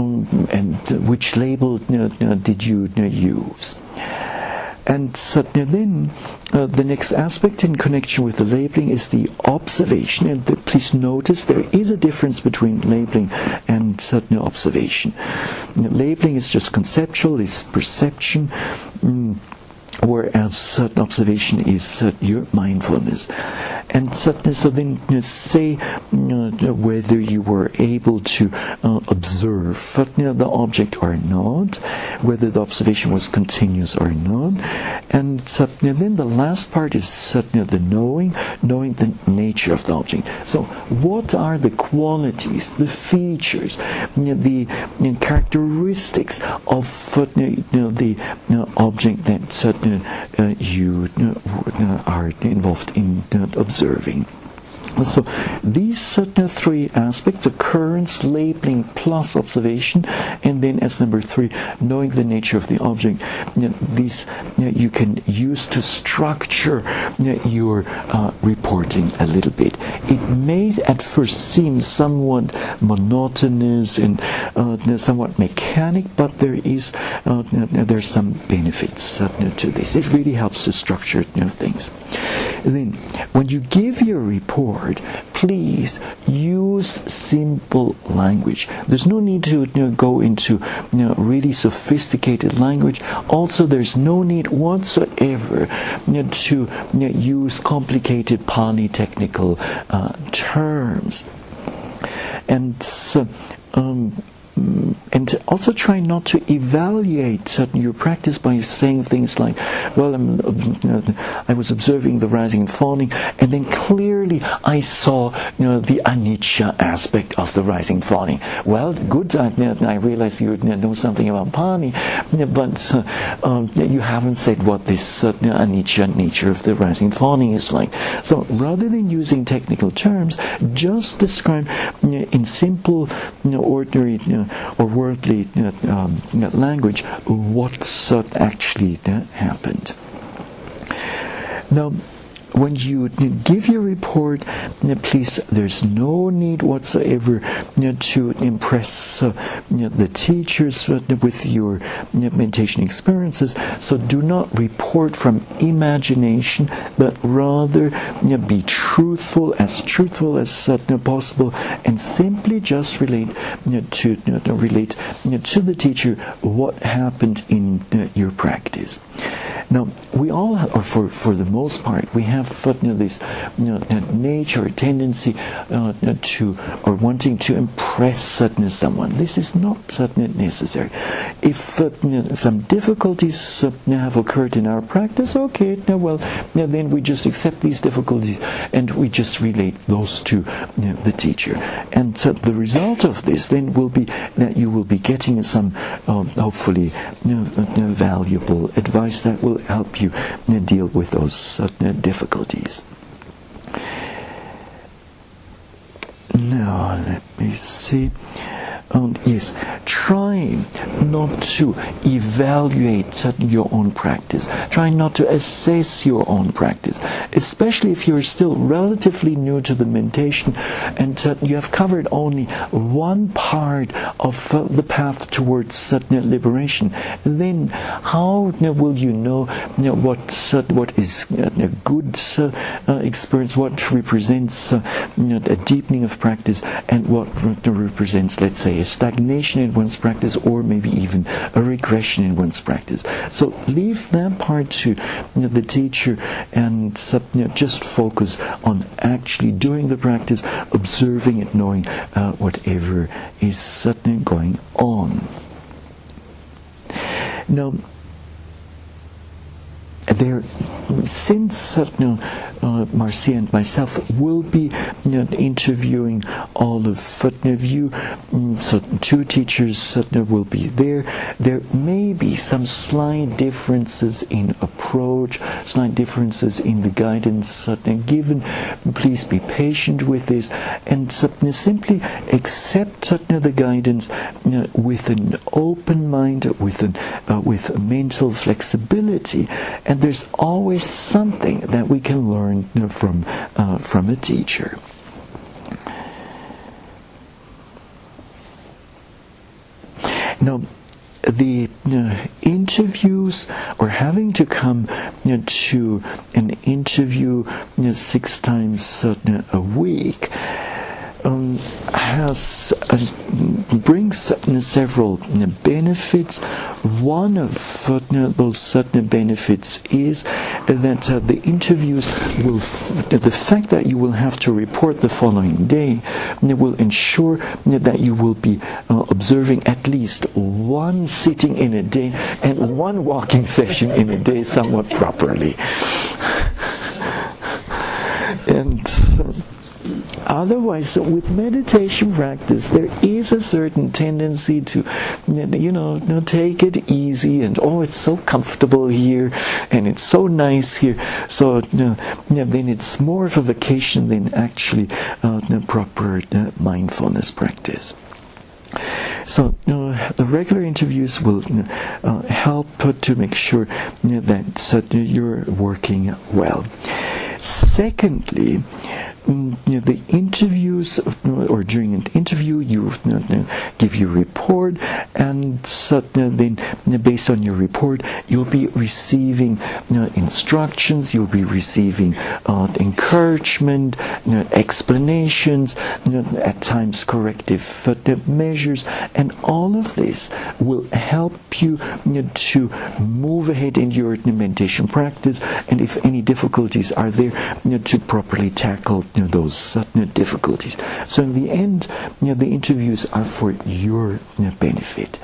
which label did you use? And then the next aspect in connection with the labeling is the observation. And please notice there is a difference between labeling and observation. Labeling is just conceptual, is perception, whereas observation is your mindfulness. And so then say whether you were able to observe the object or not, whether the observation was continuous or not. And then the last part is the knowing the nature of the object. So what are the qualities, the features, the characteristics of the object that you are involved in observing? So these three aspects: occurrence, labeling, plus observation, and then as number three, knowing the nature of the object. These you can use to structure your reporting a little bit. It may at first seem somewhat monotonous and somewhat mechanic, but there's some benefits to this. It really helps to structure things. Then, when you give your report, please use simple language. There's no need to go into really sophisticated language. Also, there's no need whatsoever to use complicated Pali technical terms. And also try not to evaluate your practice by saying things like, well, I was observing the rising and falling, and then clearly I saw the anicca aspect of the rising and falling. Well, good, I realize you know something about Pali, but you haven't said what this anicca nature of the rising and falling is like. So rather than using technical terms, just describe in simple, ordinary or worldly language what's actually happened. Now, when you give your report, please, there's no need whatsoever to impress the teachers with your meditation experiences. So do not report from imagination, but rather be truthful as possible, and simply just relate to the teacher what happened in your practice. Now, we all, or for the most part, we have this nature or tendency to, or wanting to impress someone. This is not necessary. If some difficulties have occurred in our practice, okay, then we just accept these difficulties and we just relate those to the teacher. And the result of this then will be that you will be getting some hopefully valuable advice that will help you deal with those difficulties. Now, let me see. Yes, try not to evaluate your own practice. Try not to assess your own practice, especially if you're still relatively new to the meditation and you have covered only one part of the path towards liberation. Then how will you know what is a good experience, what represents a deepening of practice, and what represents, let's say, a stagnation in one's practice, or maybe even a regression in one's practice. So leave that part to the teacher and just focus on actually doing the practice, observing it, knowing whatever is going on. Now, since Marcia and myself will be interviewing all of you, so two teachers will be there. There may be some slight differences in approach, slight differences in the guidance given. Please be patient with this and simply accept the guidance with an open mind, with mental flexibility. And there's always something that we can learn from a teacher. Now, the interviews, or having to come to an interview 6 times a week, brings several benefits. One of those benefits is that the interviews will, the fact that you will have to report the following day, will ensure that you will be observing at least one sitting in a day and one walking session in a day somewhat properly. And otherwise, with meditation practice, there is a certain tendency to, take it easy, and it's so comfortable here, and it's so nice here. So then it's more of a vacation than actually proper mindfulness practice. So the regular interviews will help to make sure that you're working well. Secondly, the interviews, or during an interview, you give your report, and then based on your report, you'll be receiving instructions, you'll be receiving encouragement, explanations, at times corrective measures, and all of this will help you to move ahead in your meditation practice, and if any difficulties are there, to properly tackle those difficulties. So in the end, the interviews are for your benefit.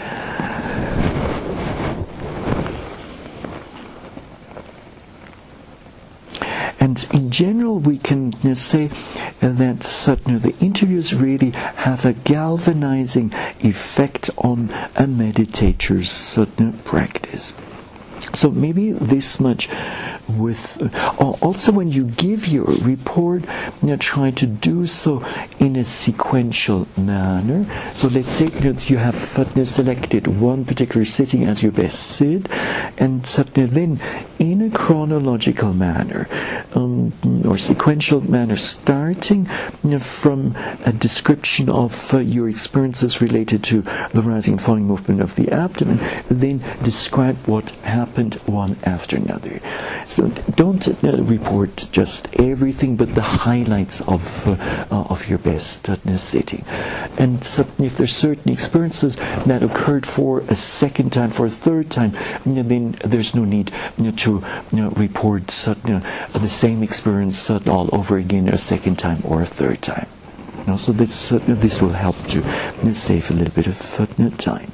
And in general, we can say that the interviews really have a galvanizing effect on a meditator's practice. So maybe this much also when you give your report, try to do so in a sequential manner. So let's say that you have selected one particular sitting as your best sit, and then in a chronological manner or sequential manner, starting from a description of your experiences related to the rising and falling movement of the abdomen, then describe what happened one after another. So don't report just everything, but the highlights of your best sitting. And if there's certain experiences that occurred for a second time, for a third time, then there's no need to report the same experience all over again a second time or a third time. So this will help to save a little bit of time.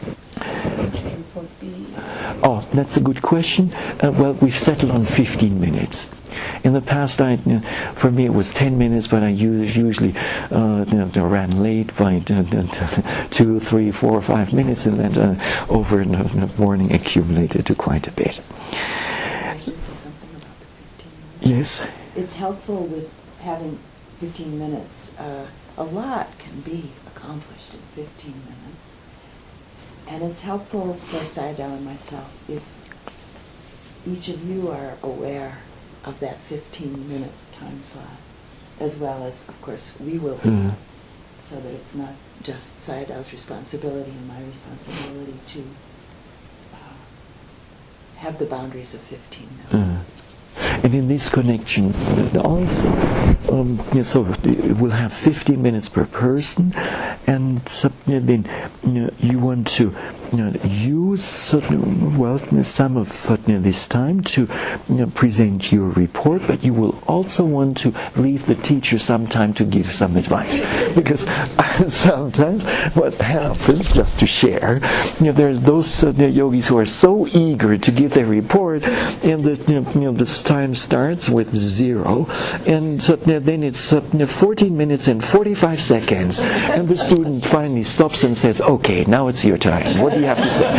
Oh, that's a good question. Well, we've settled on 15 minutes. In the past, for me it was 10 minutes, but I usually ran late by 2, 3, 4, 5 minutes, and then over the morning accumulated to quite a bit. Can I just say something about the 15 minutes? Yes? It's helpful with having 15 minutes. A lot can be accomplished in 15 minutes. And it's helpful for Sayadaw and myself if each of you are aware of that 15-minute time slot, as well as, of course, we will be, so that it's not just Sayadaw's responsibility and my responsibility to have the boundaries of 15 minutes. And in this connection, also, so we'll have 15 minutes per person, and then you want to use some of this time to present your report, but you will also want to leave the teacher some time to give some advice, because sometimes what happens, just to share, there are those yogis who are so eager to give their report, and this time starts with 0, and then it's 14 minutes and 45 seconds, and the student finally stops and says, "Okay, now it's your time. What do you have to say?"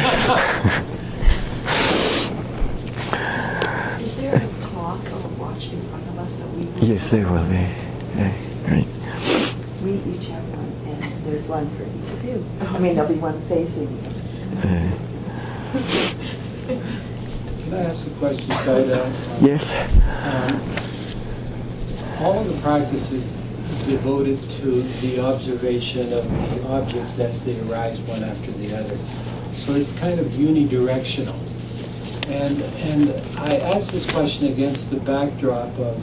Is there a clock or a watch in front of us that we will? Yes, there will be. Yeah, right. We each have one, and there's one for each of you. I mean, there'll be one facing you. Can I ask a question, Sayadaw? Yes. All of the practice is devoted to the observation of the objects as they arise one after the other. So it's kind of unidirectional. And I ask this question against the backdrop of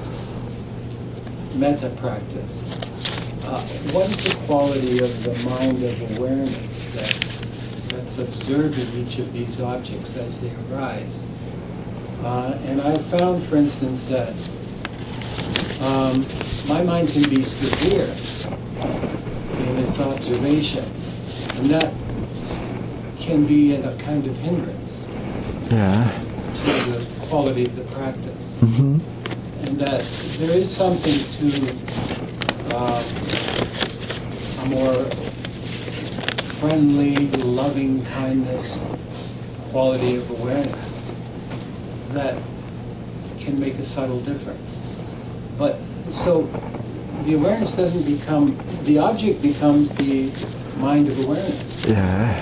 metta practice. What is the quality of the mind of awareness that's observing each of these objects as they arise? And I've found, for instance, that my mind can be severe in its observation, and that can be a kind of hindrance to the quality of the practice. Mm-hmm. And that there is something to a more friendly, loving kindness quality of awareness that can make a subtle difference. But so the awareness doesn't become, the object becomes the mind of awareness. Yeah.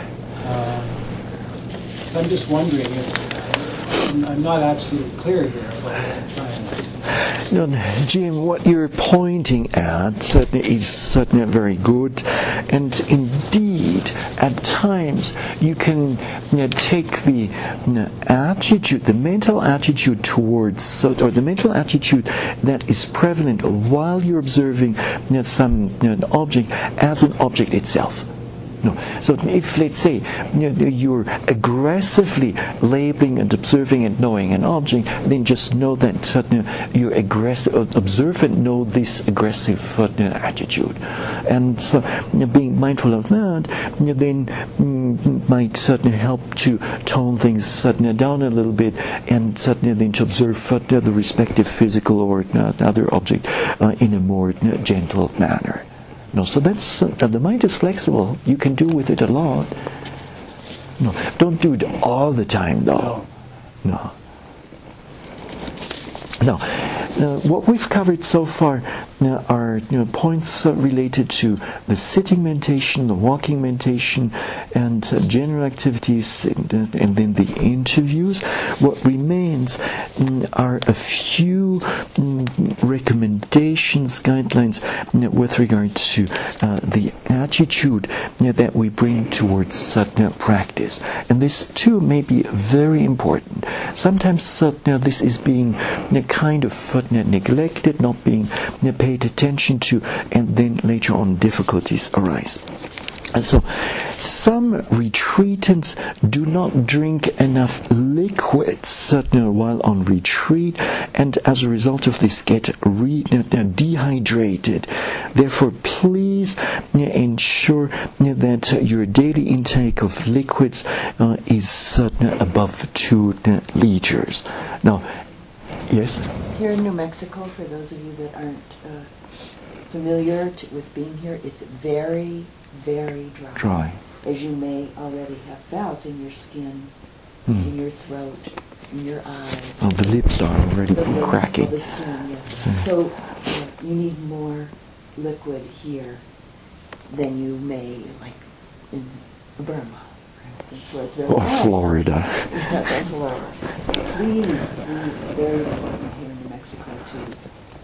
So I'm just wondering if, I'm not absolutely clear here about what I'm trying to. No, Jim, what you're pointing at certainly is very good, and indeed, at times you can take the attitude, the mental attitude towards, or the mental attitude that is prevalent while you're observing some object as an object itself. No. So if, let's say, you're aggressively labeling and observing and knowing an object, then just know that you're observe and know this aggressive attitude. And so being mindful of that, then might certainly help to tone things down a little bit, and certainly then to observe the respective physical or other object in a more gentle manner. No, so that's the mind is flexible. You can do with it a lot. No, don't do it all the time, though. No. Now, what we've covered so far are points related to the sitting meditation, the walking meditation, and general activities, and then the interviews. What remains are a few recommendations, guidelines with regard to the attitude that we bring towards sadhana practice. And this too may be very important. Sometimes this is being kind of neglected, not being paid attention to, and then later on difficulties arise. And so, some retreatants do not drink enough liquids while on retreat, and as a result of this get dehydrated. Therefore, please ensure that your daily intake of liquids is above 2 liters. Now, yes? Here in New Mexico, for those of you that aren't familiar with being here, it's very, very dry. As you may already have felt in your skin, in your throat, in your eyes. Oh, the lips are already cracking. The skin, yes. So you need more liquid here than you may, like in Burma, for instance, where it's very nice. Florida. Yes, and Florida. Please, it's very important here in New Mexico to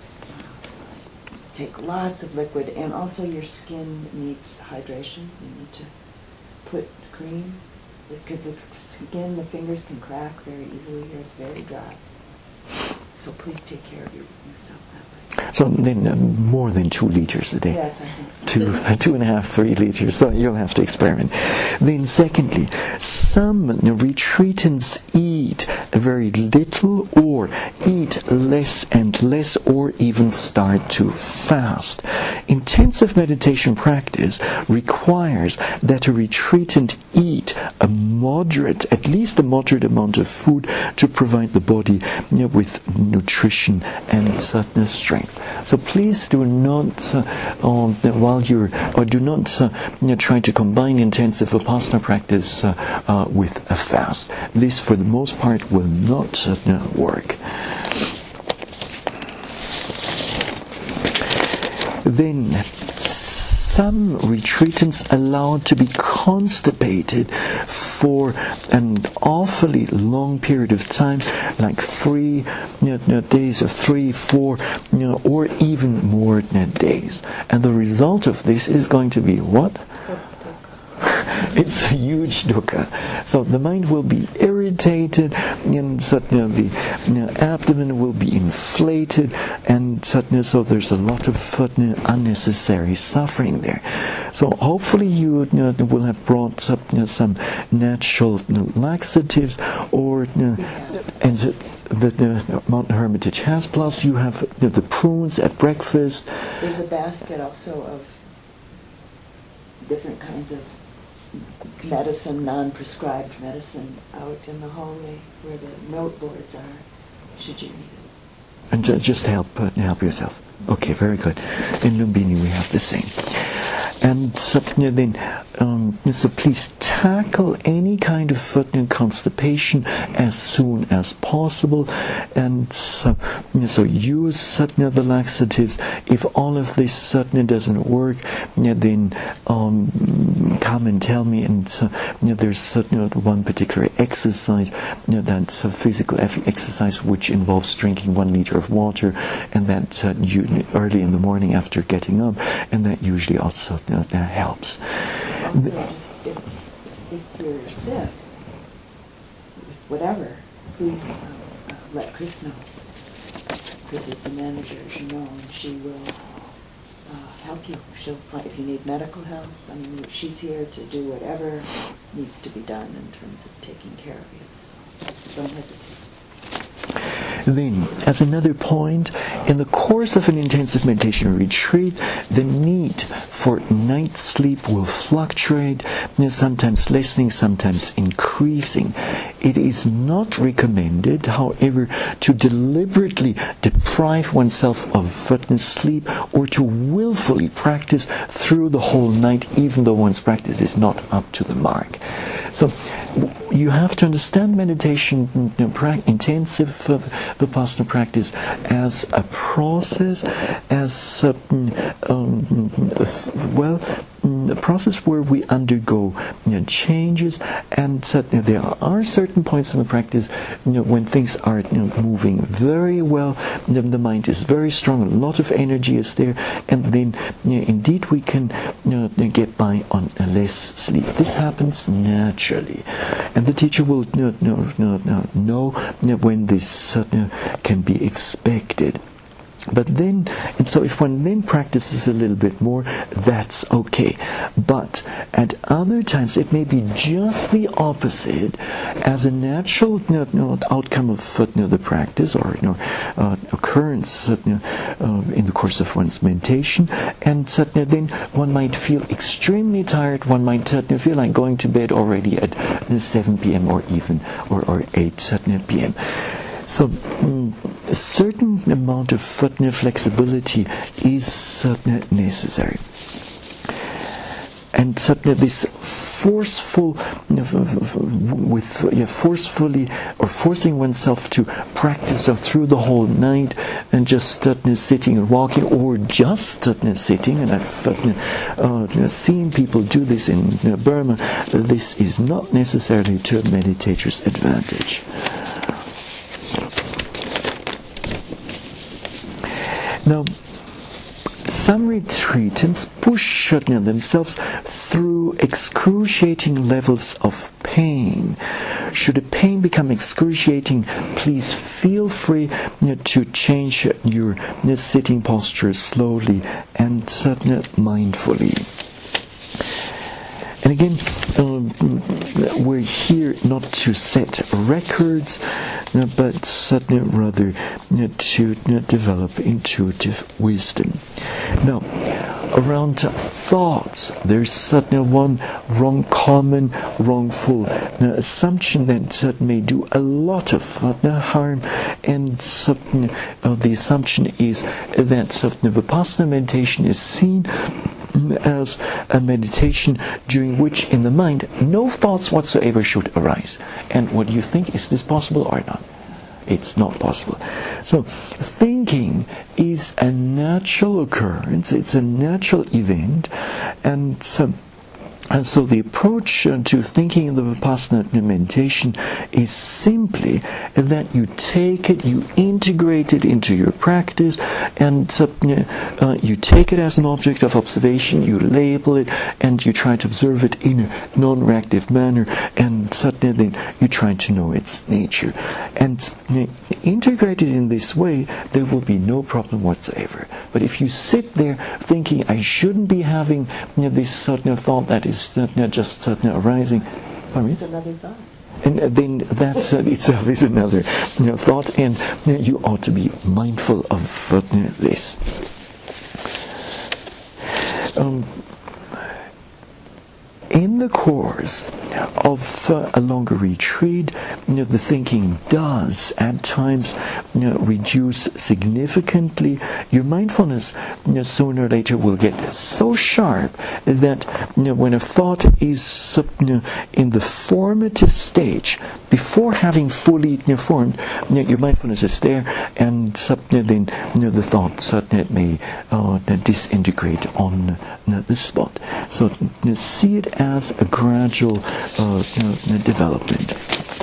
take lots of liquid, and also your skin needs hydration. You need to put cream, because the skin, the fingers can crack very easily here. It's very dry. So please take care of yourself that way. So then more than 2 liters a day. Yes, I think so. 2.5, 3 liters. So you'll have to experiment. Then secondly, some retreatants eat very little or eat less and less, or even start to fast. Intensive meditation practice requires that a retreatant eat at least a moderate amount of food to provide the body with nutrition and strength. So please do not, do not try to combine intensive Vipassana practice with a fast. This, for the most part, will not work. Then, some retreatants allowed to be constipated for an awfully long period of time, like 3 days or 3, 4, or even more days. And the result of this is going to be what? It's a huge dukkha. So the mind will be irritated, and the abdomen will be inflated, and so there's a lot of unnecessary suffering there. So hopefully you will have brought some natural laxatives, or and the Mountain Hermitage has. Plus you have the prunes at breakfast. There's a basket also of different kinds of medicine, non-prescribed medicine, out in the hallway where the note boards are, should you need it. And just help yourself. Okay, very good. In Lumbini we have the same. And so please tackle any kind of constipation as soon as possible, and so use the laxatives. If all of this doesn't work, then come and tell me. And there's one particular exercise, that physical exercise, which involves drinking 1 liter of water, and that early in the morning after getting up, and that usually also that helps. Also, just if you're sick, whatever, please let Chris know. Chris is the manager, as you know, and she will help you. She'll find, if you need medical help, she's here to do whatever needs to be done in terms of taking care of you. So don't hesitate. Then, as another point, in the course of an intensive meditation retreat, the need for night sleep will fluctuate, sometimes lessening, sometimes increasing. It is not recommended, however, to deliberately deprive oneself of sleep, or to willfully practice through the whole night, even though one's practice is not up to the mark. So you have to understand meditation, intensive Vipassana practice, as a process, as a process where we undergo changes, and there are certain points in the practice when things are moving very well, the mind is very strong, a lot of energy is there, and then indeed we can get by on less sleep. This happens naturally, and the teacher will know when this can be expected. But then, and so if one then practices a little bit more, that's okay. But at other times, it may be just the opposite, as a natural outcome of the practice or occurrence in the course of one's meditation. And then one might feel extremely tired. One might feel like going to bed already at 7 p.m. or even or 8 p.m. So a certain amount of flexibility is necessary. And this forcefully or forcing oneself to practice through the whole night and just sitting and walking, or just sitting, and I've seen people do this in Burma, this is not necessarily to a meditator's advantage. Now, some retreatants push themselves through excruciating levels of pain. Should the pain become excruciating, please feel free to change your sitting posture slowly and mindfully. And again, we're here not to set records, but rather to develop intuitive wisdom. Now, around thoughts, there's certainly one wrong, wrongful assumption that may do a lot of harm, and the assumption is that Vipassana meditation is seen as a meditation during which in the mind no thoughts whatsoever should arise. And what do you think? Is this possible or not? It's not possible. So thinking is a natural occurrence, it's a natural event, and so the approach to thinking in the Vipassana meditation is simply that you take it, you integrate it into your practice, and you take it as an object of observation, you label it, and you try to observe it in a non-reactive manner, and then you try to know its nature. And integrated in this way, there will be no problem whatsoever. But if you sit there thinking, I shouldn't be having this thought that is just arising. It's another thought. And then that itself is another thought, and you ought to be mindful of this. In the course of a longer retreat, the thinking does at times reduce significantly. Your mindfulness sooner or later will get so sharp that when a thought is in the formative stage, before having fully formed, your mindfulness is there, and then the thoughts may disintegrate on the spot. So see it as a gradual development.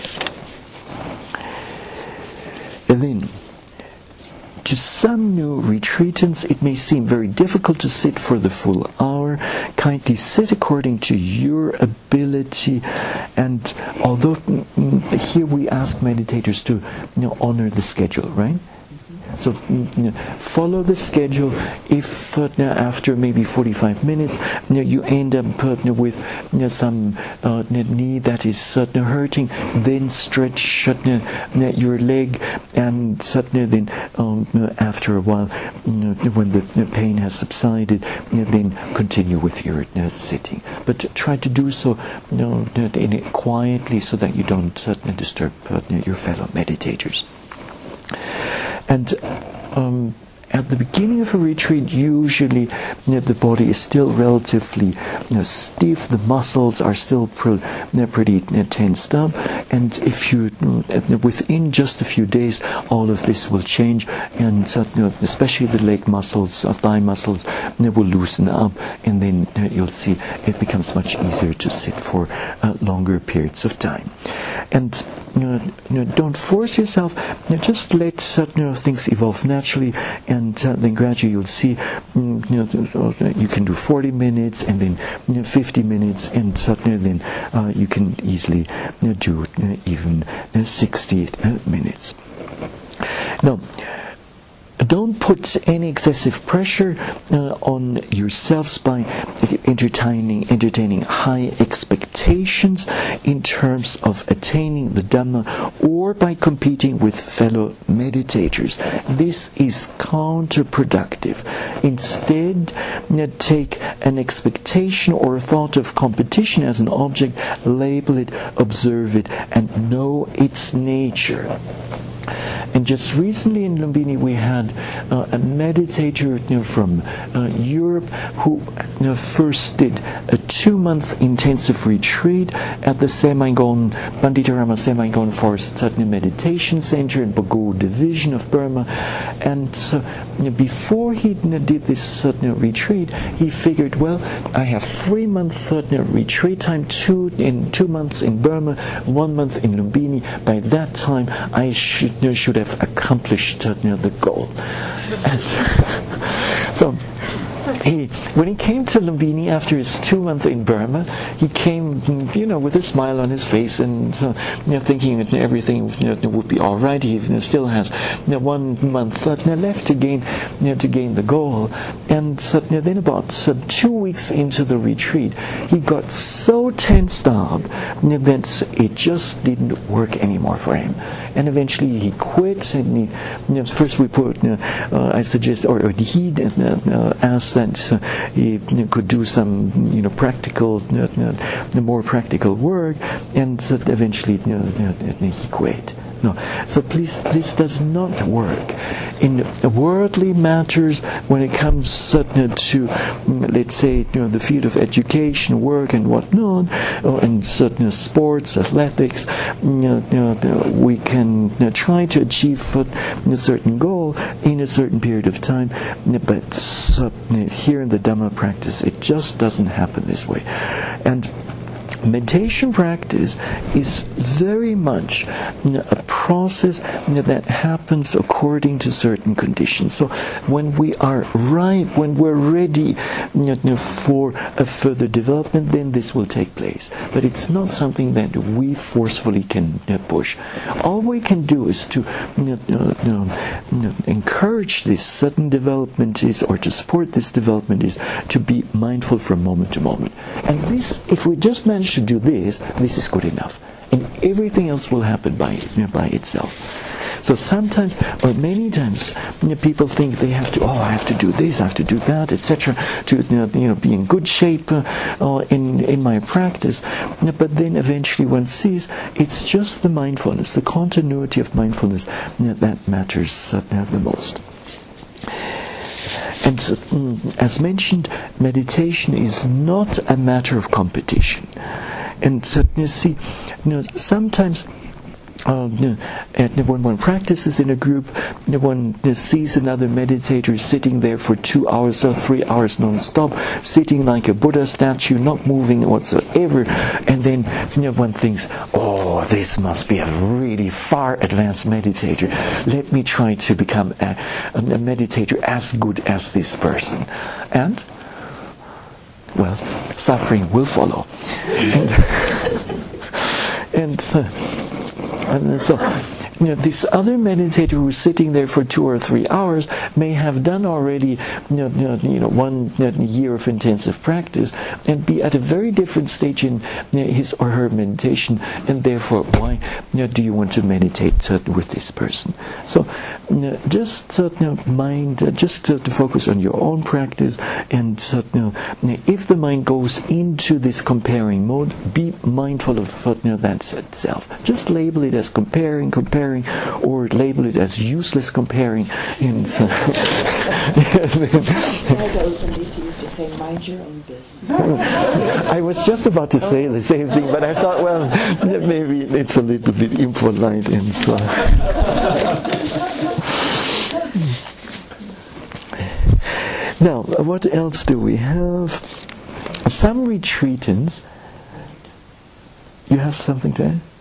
And then, to some new retreatants, it may seem very difficult to sit for the full hour. Kindly sit according to your ability, and although here we ask meditators to honor the schedule, right? So follow the schedule. If after maybe 45 minutes you end up with some knee that is hurting, then stretch your leg, and then after a while, when the pain has subsided, then continue with your sitting. But try to do so quietly, so that you don't disturb your fellow meditators. And at the beginning of a retreat, usually the body is still relatively stiff, the muscles are still pretty tensed up, and if you within just a few days, all of this will change, and especially the leg muscles, thigh muscles, will loosen up, and then you'll see it becomes much easier to sit for longer periods of time. And don't force yourself. Just let things evolve naturally, and then gradually you'll see. You can do 40 minutes, and then 50 minutes, and then you can easily do even 60 minutes. Now, don't put any excessive pressure on yourselves by entertaining high expectations in terms of attaining the Dhamma, or by competing with fellow meditators. This is counterproductive. Instead, take an expectation or a thought of competition as an object, label it, observe it, and know its nature. And just recently in Lumbini we had a meditator from Europe who first did a 2-month intensive retreat at the Semagon, Panditarama Semagon Forest Meditation Center in Bago Division of Burma. And before he did this retreat, he figured, well, I have 3-month retreat time, 2 months in Burma, 1 month in Lumbini. By that time, I should have accomplished the goal. And so when he came to Lumbini after his 2 months in Burma, he came, with a smile on his face, and thinking that everything would be all right. He still has 1 month left to gain the goal. And then about 2 weeks into the retreat, he got so tensed up that it just didn't work anymore for him. And eventually he quit. And first we put, I suggest, or he asked that he could do some, practical, more practical work, and eventually he quit. No, so please, this does not work. In worldly matters, when it comes to, let's say, the field of education, work, and whatnot, and certain sports, athletics, we can try to achieve a certain goal in a certain period of time, but here in the Dhamma practice, it just doesn't happen this way. And meditation practice is very much a process that happens according to certain conditions. So when we are when we're ready for a further development, then this will take place. But it's not something that we forcefully can push. All we can do is to encourage this sudden development or to support this development is to be mindful from moment to moment. And this, if we just manage to do this is good enough, and everything else will happen by itself. So sometimes, or many times, people think they have to. I have to do this, I have to do that, etc. To be in good shape in my practice. But then eventually one sees it's just the mindfulness, the continuity of mindfulness that matters the most. And as mentioned, meditation is not a matter of competition. And you see, sometimes when one practices in a group, one sees another meditator sitting there for 2 hours or 3 hours non-stop, sitting like a Buddha statue, not moving whatsoever, and then one thinks, this must be a really far advanced meditator. Let me try to become a meditator as good as this person. And, well, suffering will follow. And so, this other meditator who's sitting there for 2 or 3 hours may have done already, 1 year of intensive practice and be at a very different stage in his or her meditation, and therefore, why do you want to meditate with this person? So, just mind, just to focus on your own practice, and if the mind goes into this comparing mode, be mindful of that itself. Just label it as comparing, or label it as useless comparing, and Sayadaw used to say, mind your own business. I was just about to say the same thing, but I thought, well, maybe it's a little bit impolite and so. Now, what else do we have? Some retreatants. You have something to add?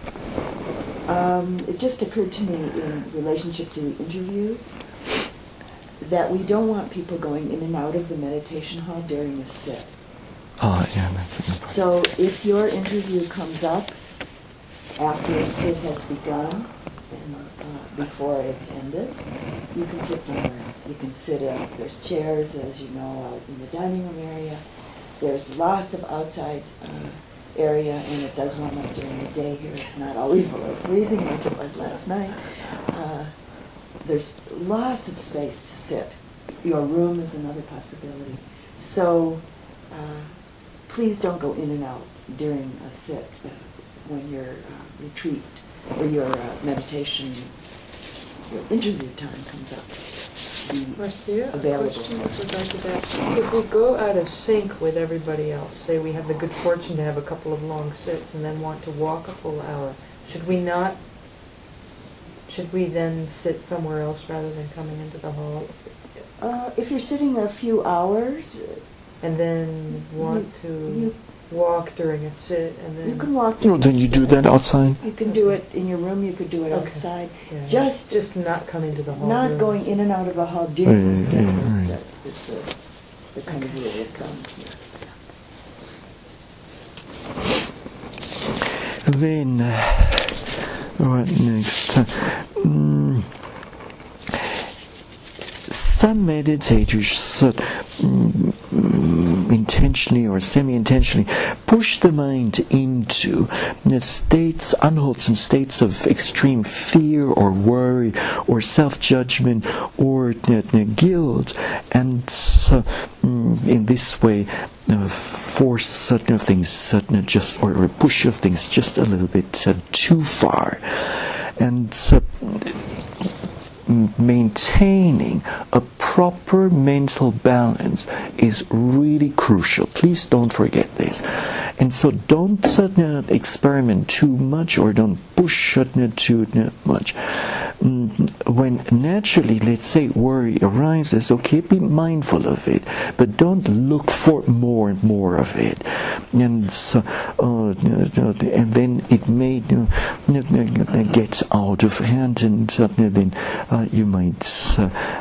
It just occurred to me in relationship to the interviews that we don't want people going in and out of the meditation hall during a sit. Oh, yeah, that's a good point. So if your interview comes up after a sit has begun and before it's ended, you can sit somewhere else. You can sit up. There's chairs, as you know, out in the dining room area. There's lots of outside area, and it does warm up during the day here. It's not always below freezing like it was last night. There's lots of space to sit. Your room is another possibility. So please don't go in and out during a sit when your retreat or your meditation, your interview time comes up. Marcia, a Available. question with regard to that. If we go out of sync with everybody else, say we have the good fortune to have a couple of long sits and then want to walk a full hour, should we then sit somewhere else rather than coming into the hall? If you're sitting a few hours, And then want to walk during a sit and then... you can walk. No, then you do that outside. You can do it in your room. You could do it Okay. outside. Yeah, Just not coming to the hall. not room. going in and out of a hall during the Right, sit. right. Is the kind of rule of thumb here. Then, what next? Some meditators intentionally or semi-intentionally push the mind into states, unwholesome states of extreme fear or worry or self-judgment or guilt, and in this way force certain things, just or push of things just a little bit too far, and maintaining a proper mental balance is really crucial. Please don't forget this. And so don't experiment too much or don't push too much. When naturally, let's say, worry arises, okay, be mindful of it, but don't look for more and more of it. And then it may get out of hand, and then you might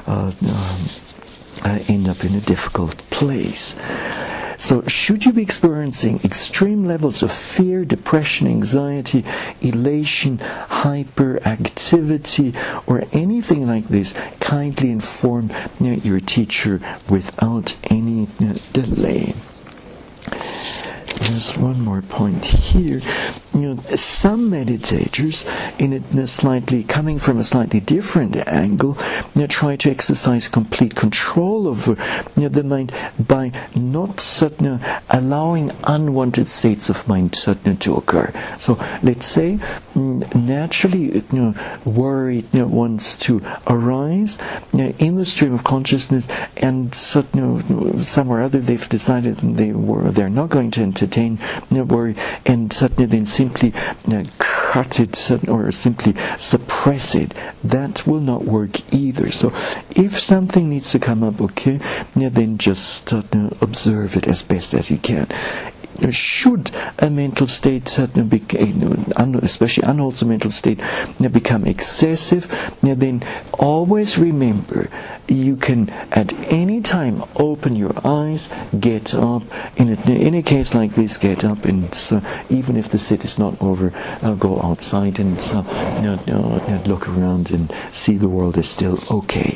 end up in a difficult place. So should you be experiencing extreme levels of fear, depression, anxiety, elation, hyperactivity, or anything like this, kindly inform your teacher without any delay. There's one more point here. Some meditators, coming from a slightly different angle, try to exercise complete control over the mind by not allowing unwanted states of mind to occur. So let's say naturally worry wants to arise in the stream of consciousness, and somewhere or other they've decided they're not going to entertain worry, and suddenly then simply cut it or simply suppress it. That will not work either. So if something needs to come up, okay, then just observe it as best as you can. Should a mental state, especially unwholesome mental state, become excessive, then always remember you can at any time open your eyes, get up. In a case like this, get up, and even if the sit is not over, go outside and look around and see the world is still okay.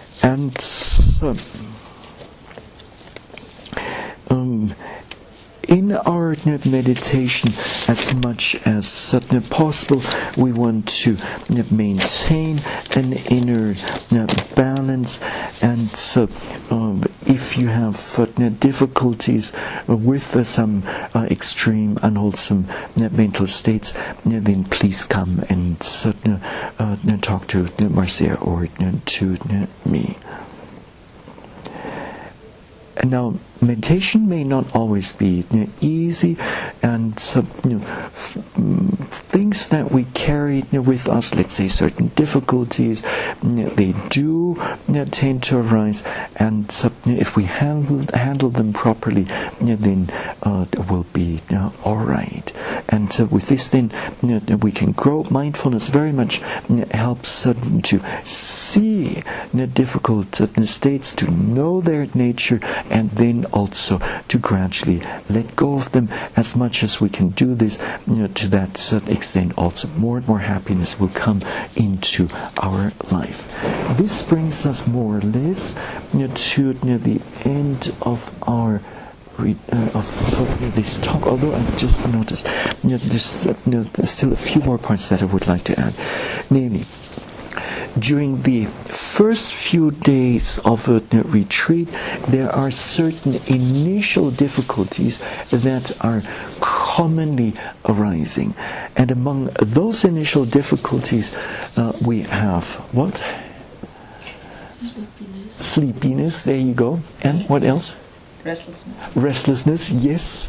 And in our meditation, as much as possible, we want to maintain an inner balance. And so, if you have difficulties with some extreme unwholesome mental states, then please come and talk to Marcia or to me. Now, meditation may not always be easy, and things that we carry with us, let's say certain difficulties, they do tend to arise, and if we handle them properly, then it will be all right. And with this, then we can grow. Mindfulness very much helps to see difficult states, to know their nature, and then also to gradually let go of them. As much as we can do this, to that extent, also more and more happiness will come into our life. This brings us more or less to the end of our of this talk, although I've just noticed there's still a few more points that I would like to add. Namely, during the first few days of a retreat, there are certain initial difficulties that are commonly arising. And among those initial difficulties, we have what? Sleepiness, there you go. And what else? Restlessness. Restlessness, yes.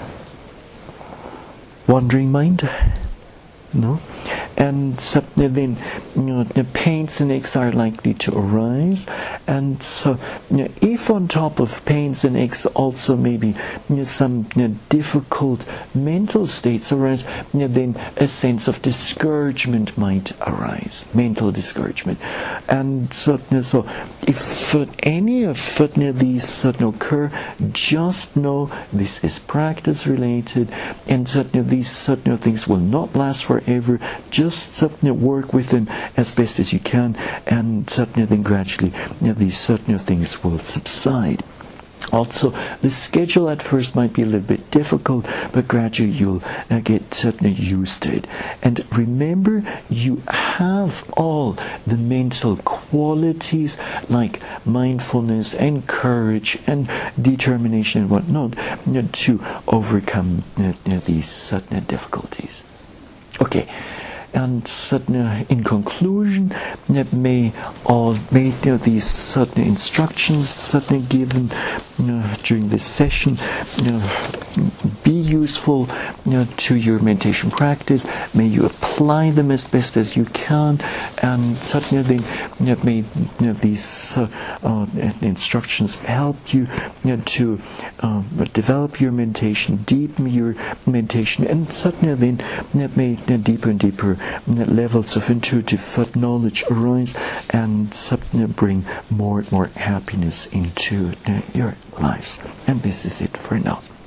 Wandering mind? No. And then the pains and aches are likely to arise, and so if on top of pains and aches also maybe some difficult mental states arise, then a sense of discouragement might arise, mental discouragement. And so if any of these occur, just know this is practice related, and these things will not last forever. Just work with them as best as you can, and then gradually these things will subside. Also, the schedule at first might be a little bit difficult, but gradually you'll get used to it. And remember, you have all the mental qualities like mindfulness and courage and determination and whatnot to overcome these difficulties. Okay. And in conclusion, may these certain instructions given during this session be useful to your meditation practice. May you apply them as best as you can, and then may these instructions help you to develop your meditation, deepen your meditation, and then may deeper and deeper levels of intuitive knowledge arise, and bring more and more happiness into your lives. And this is it for now.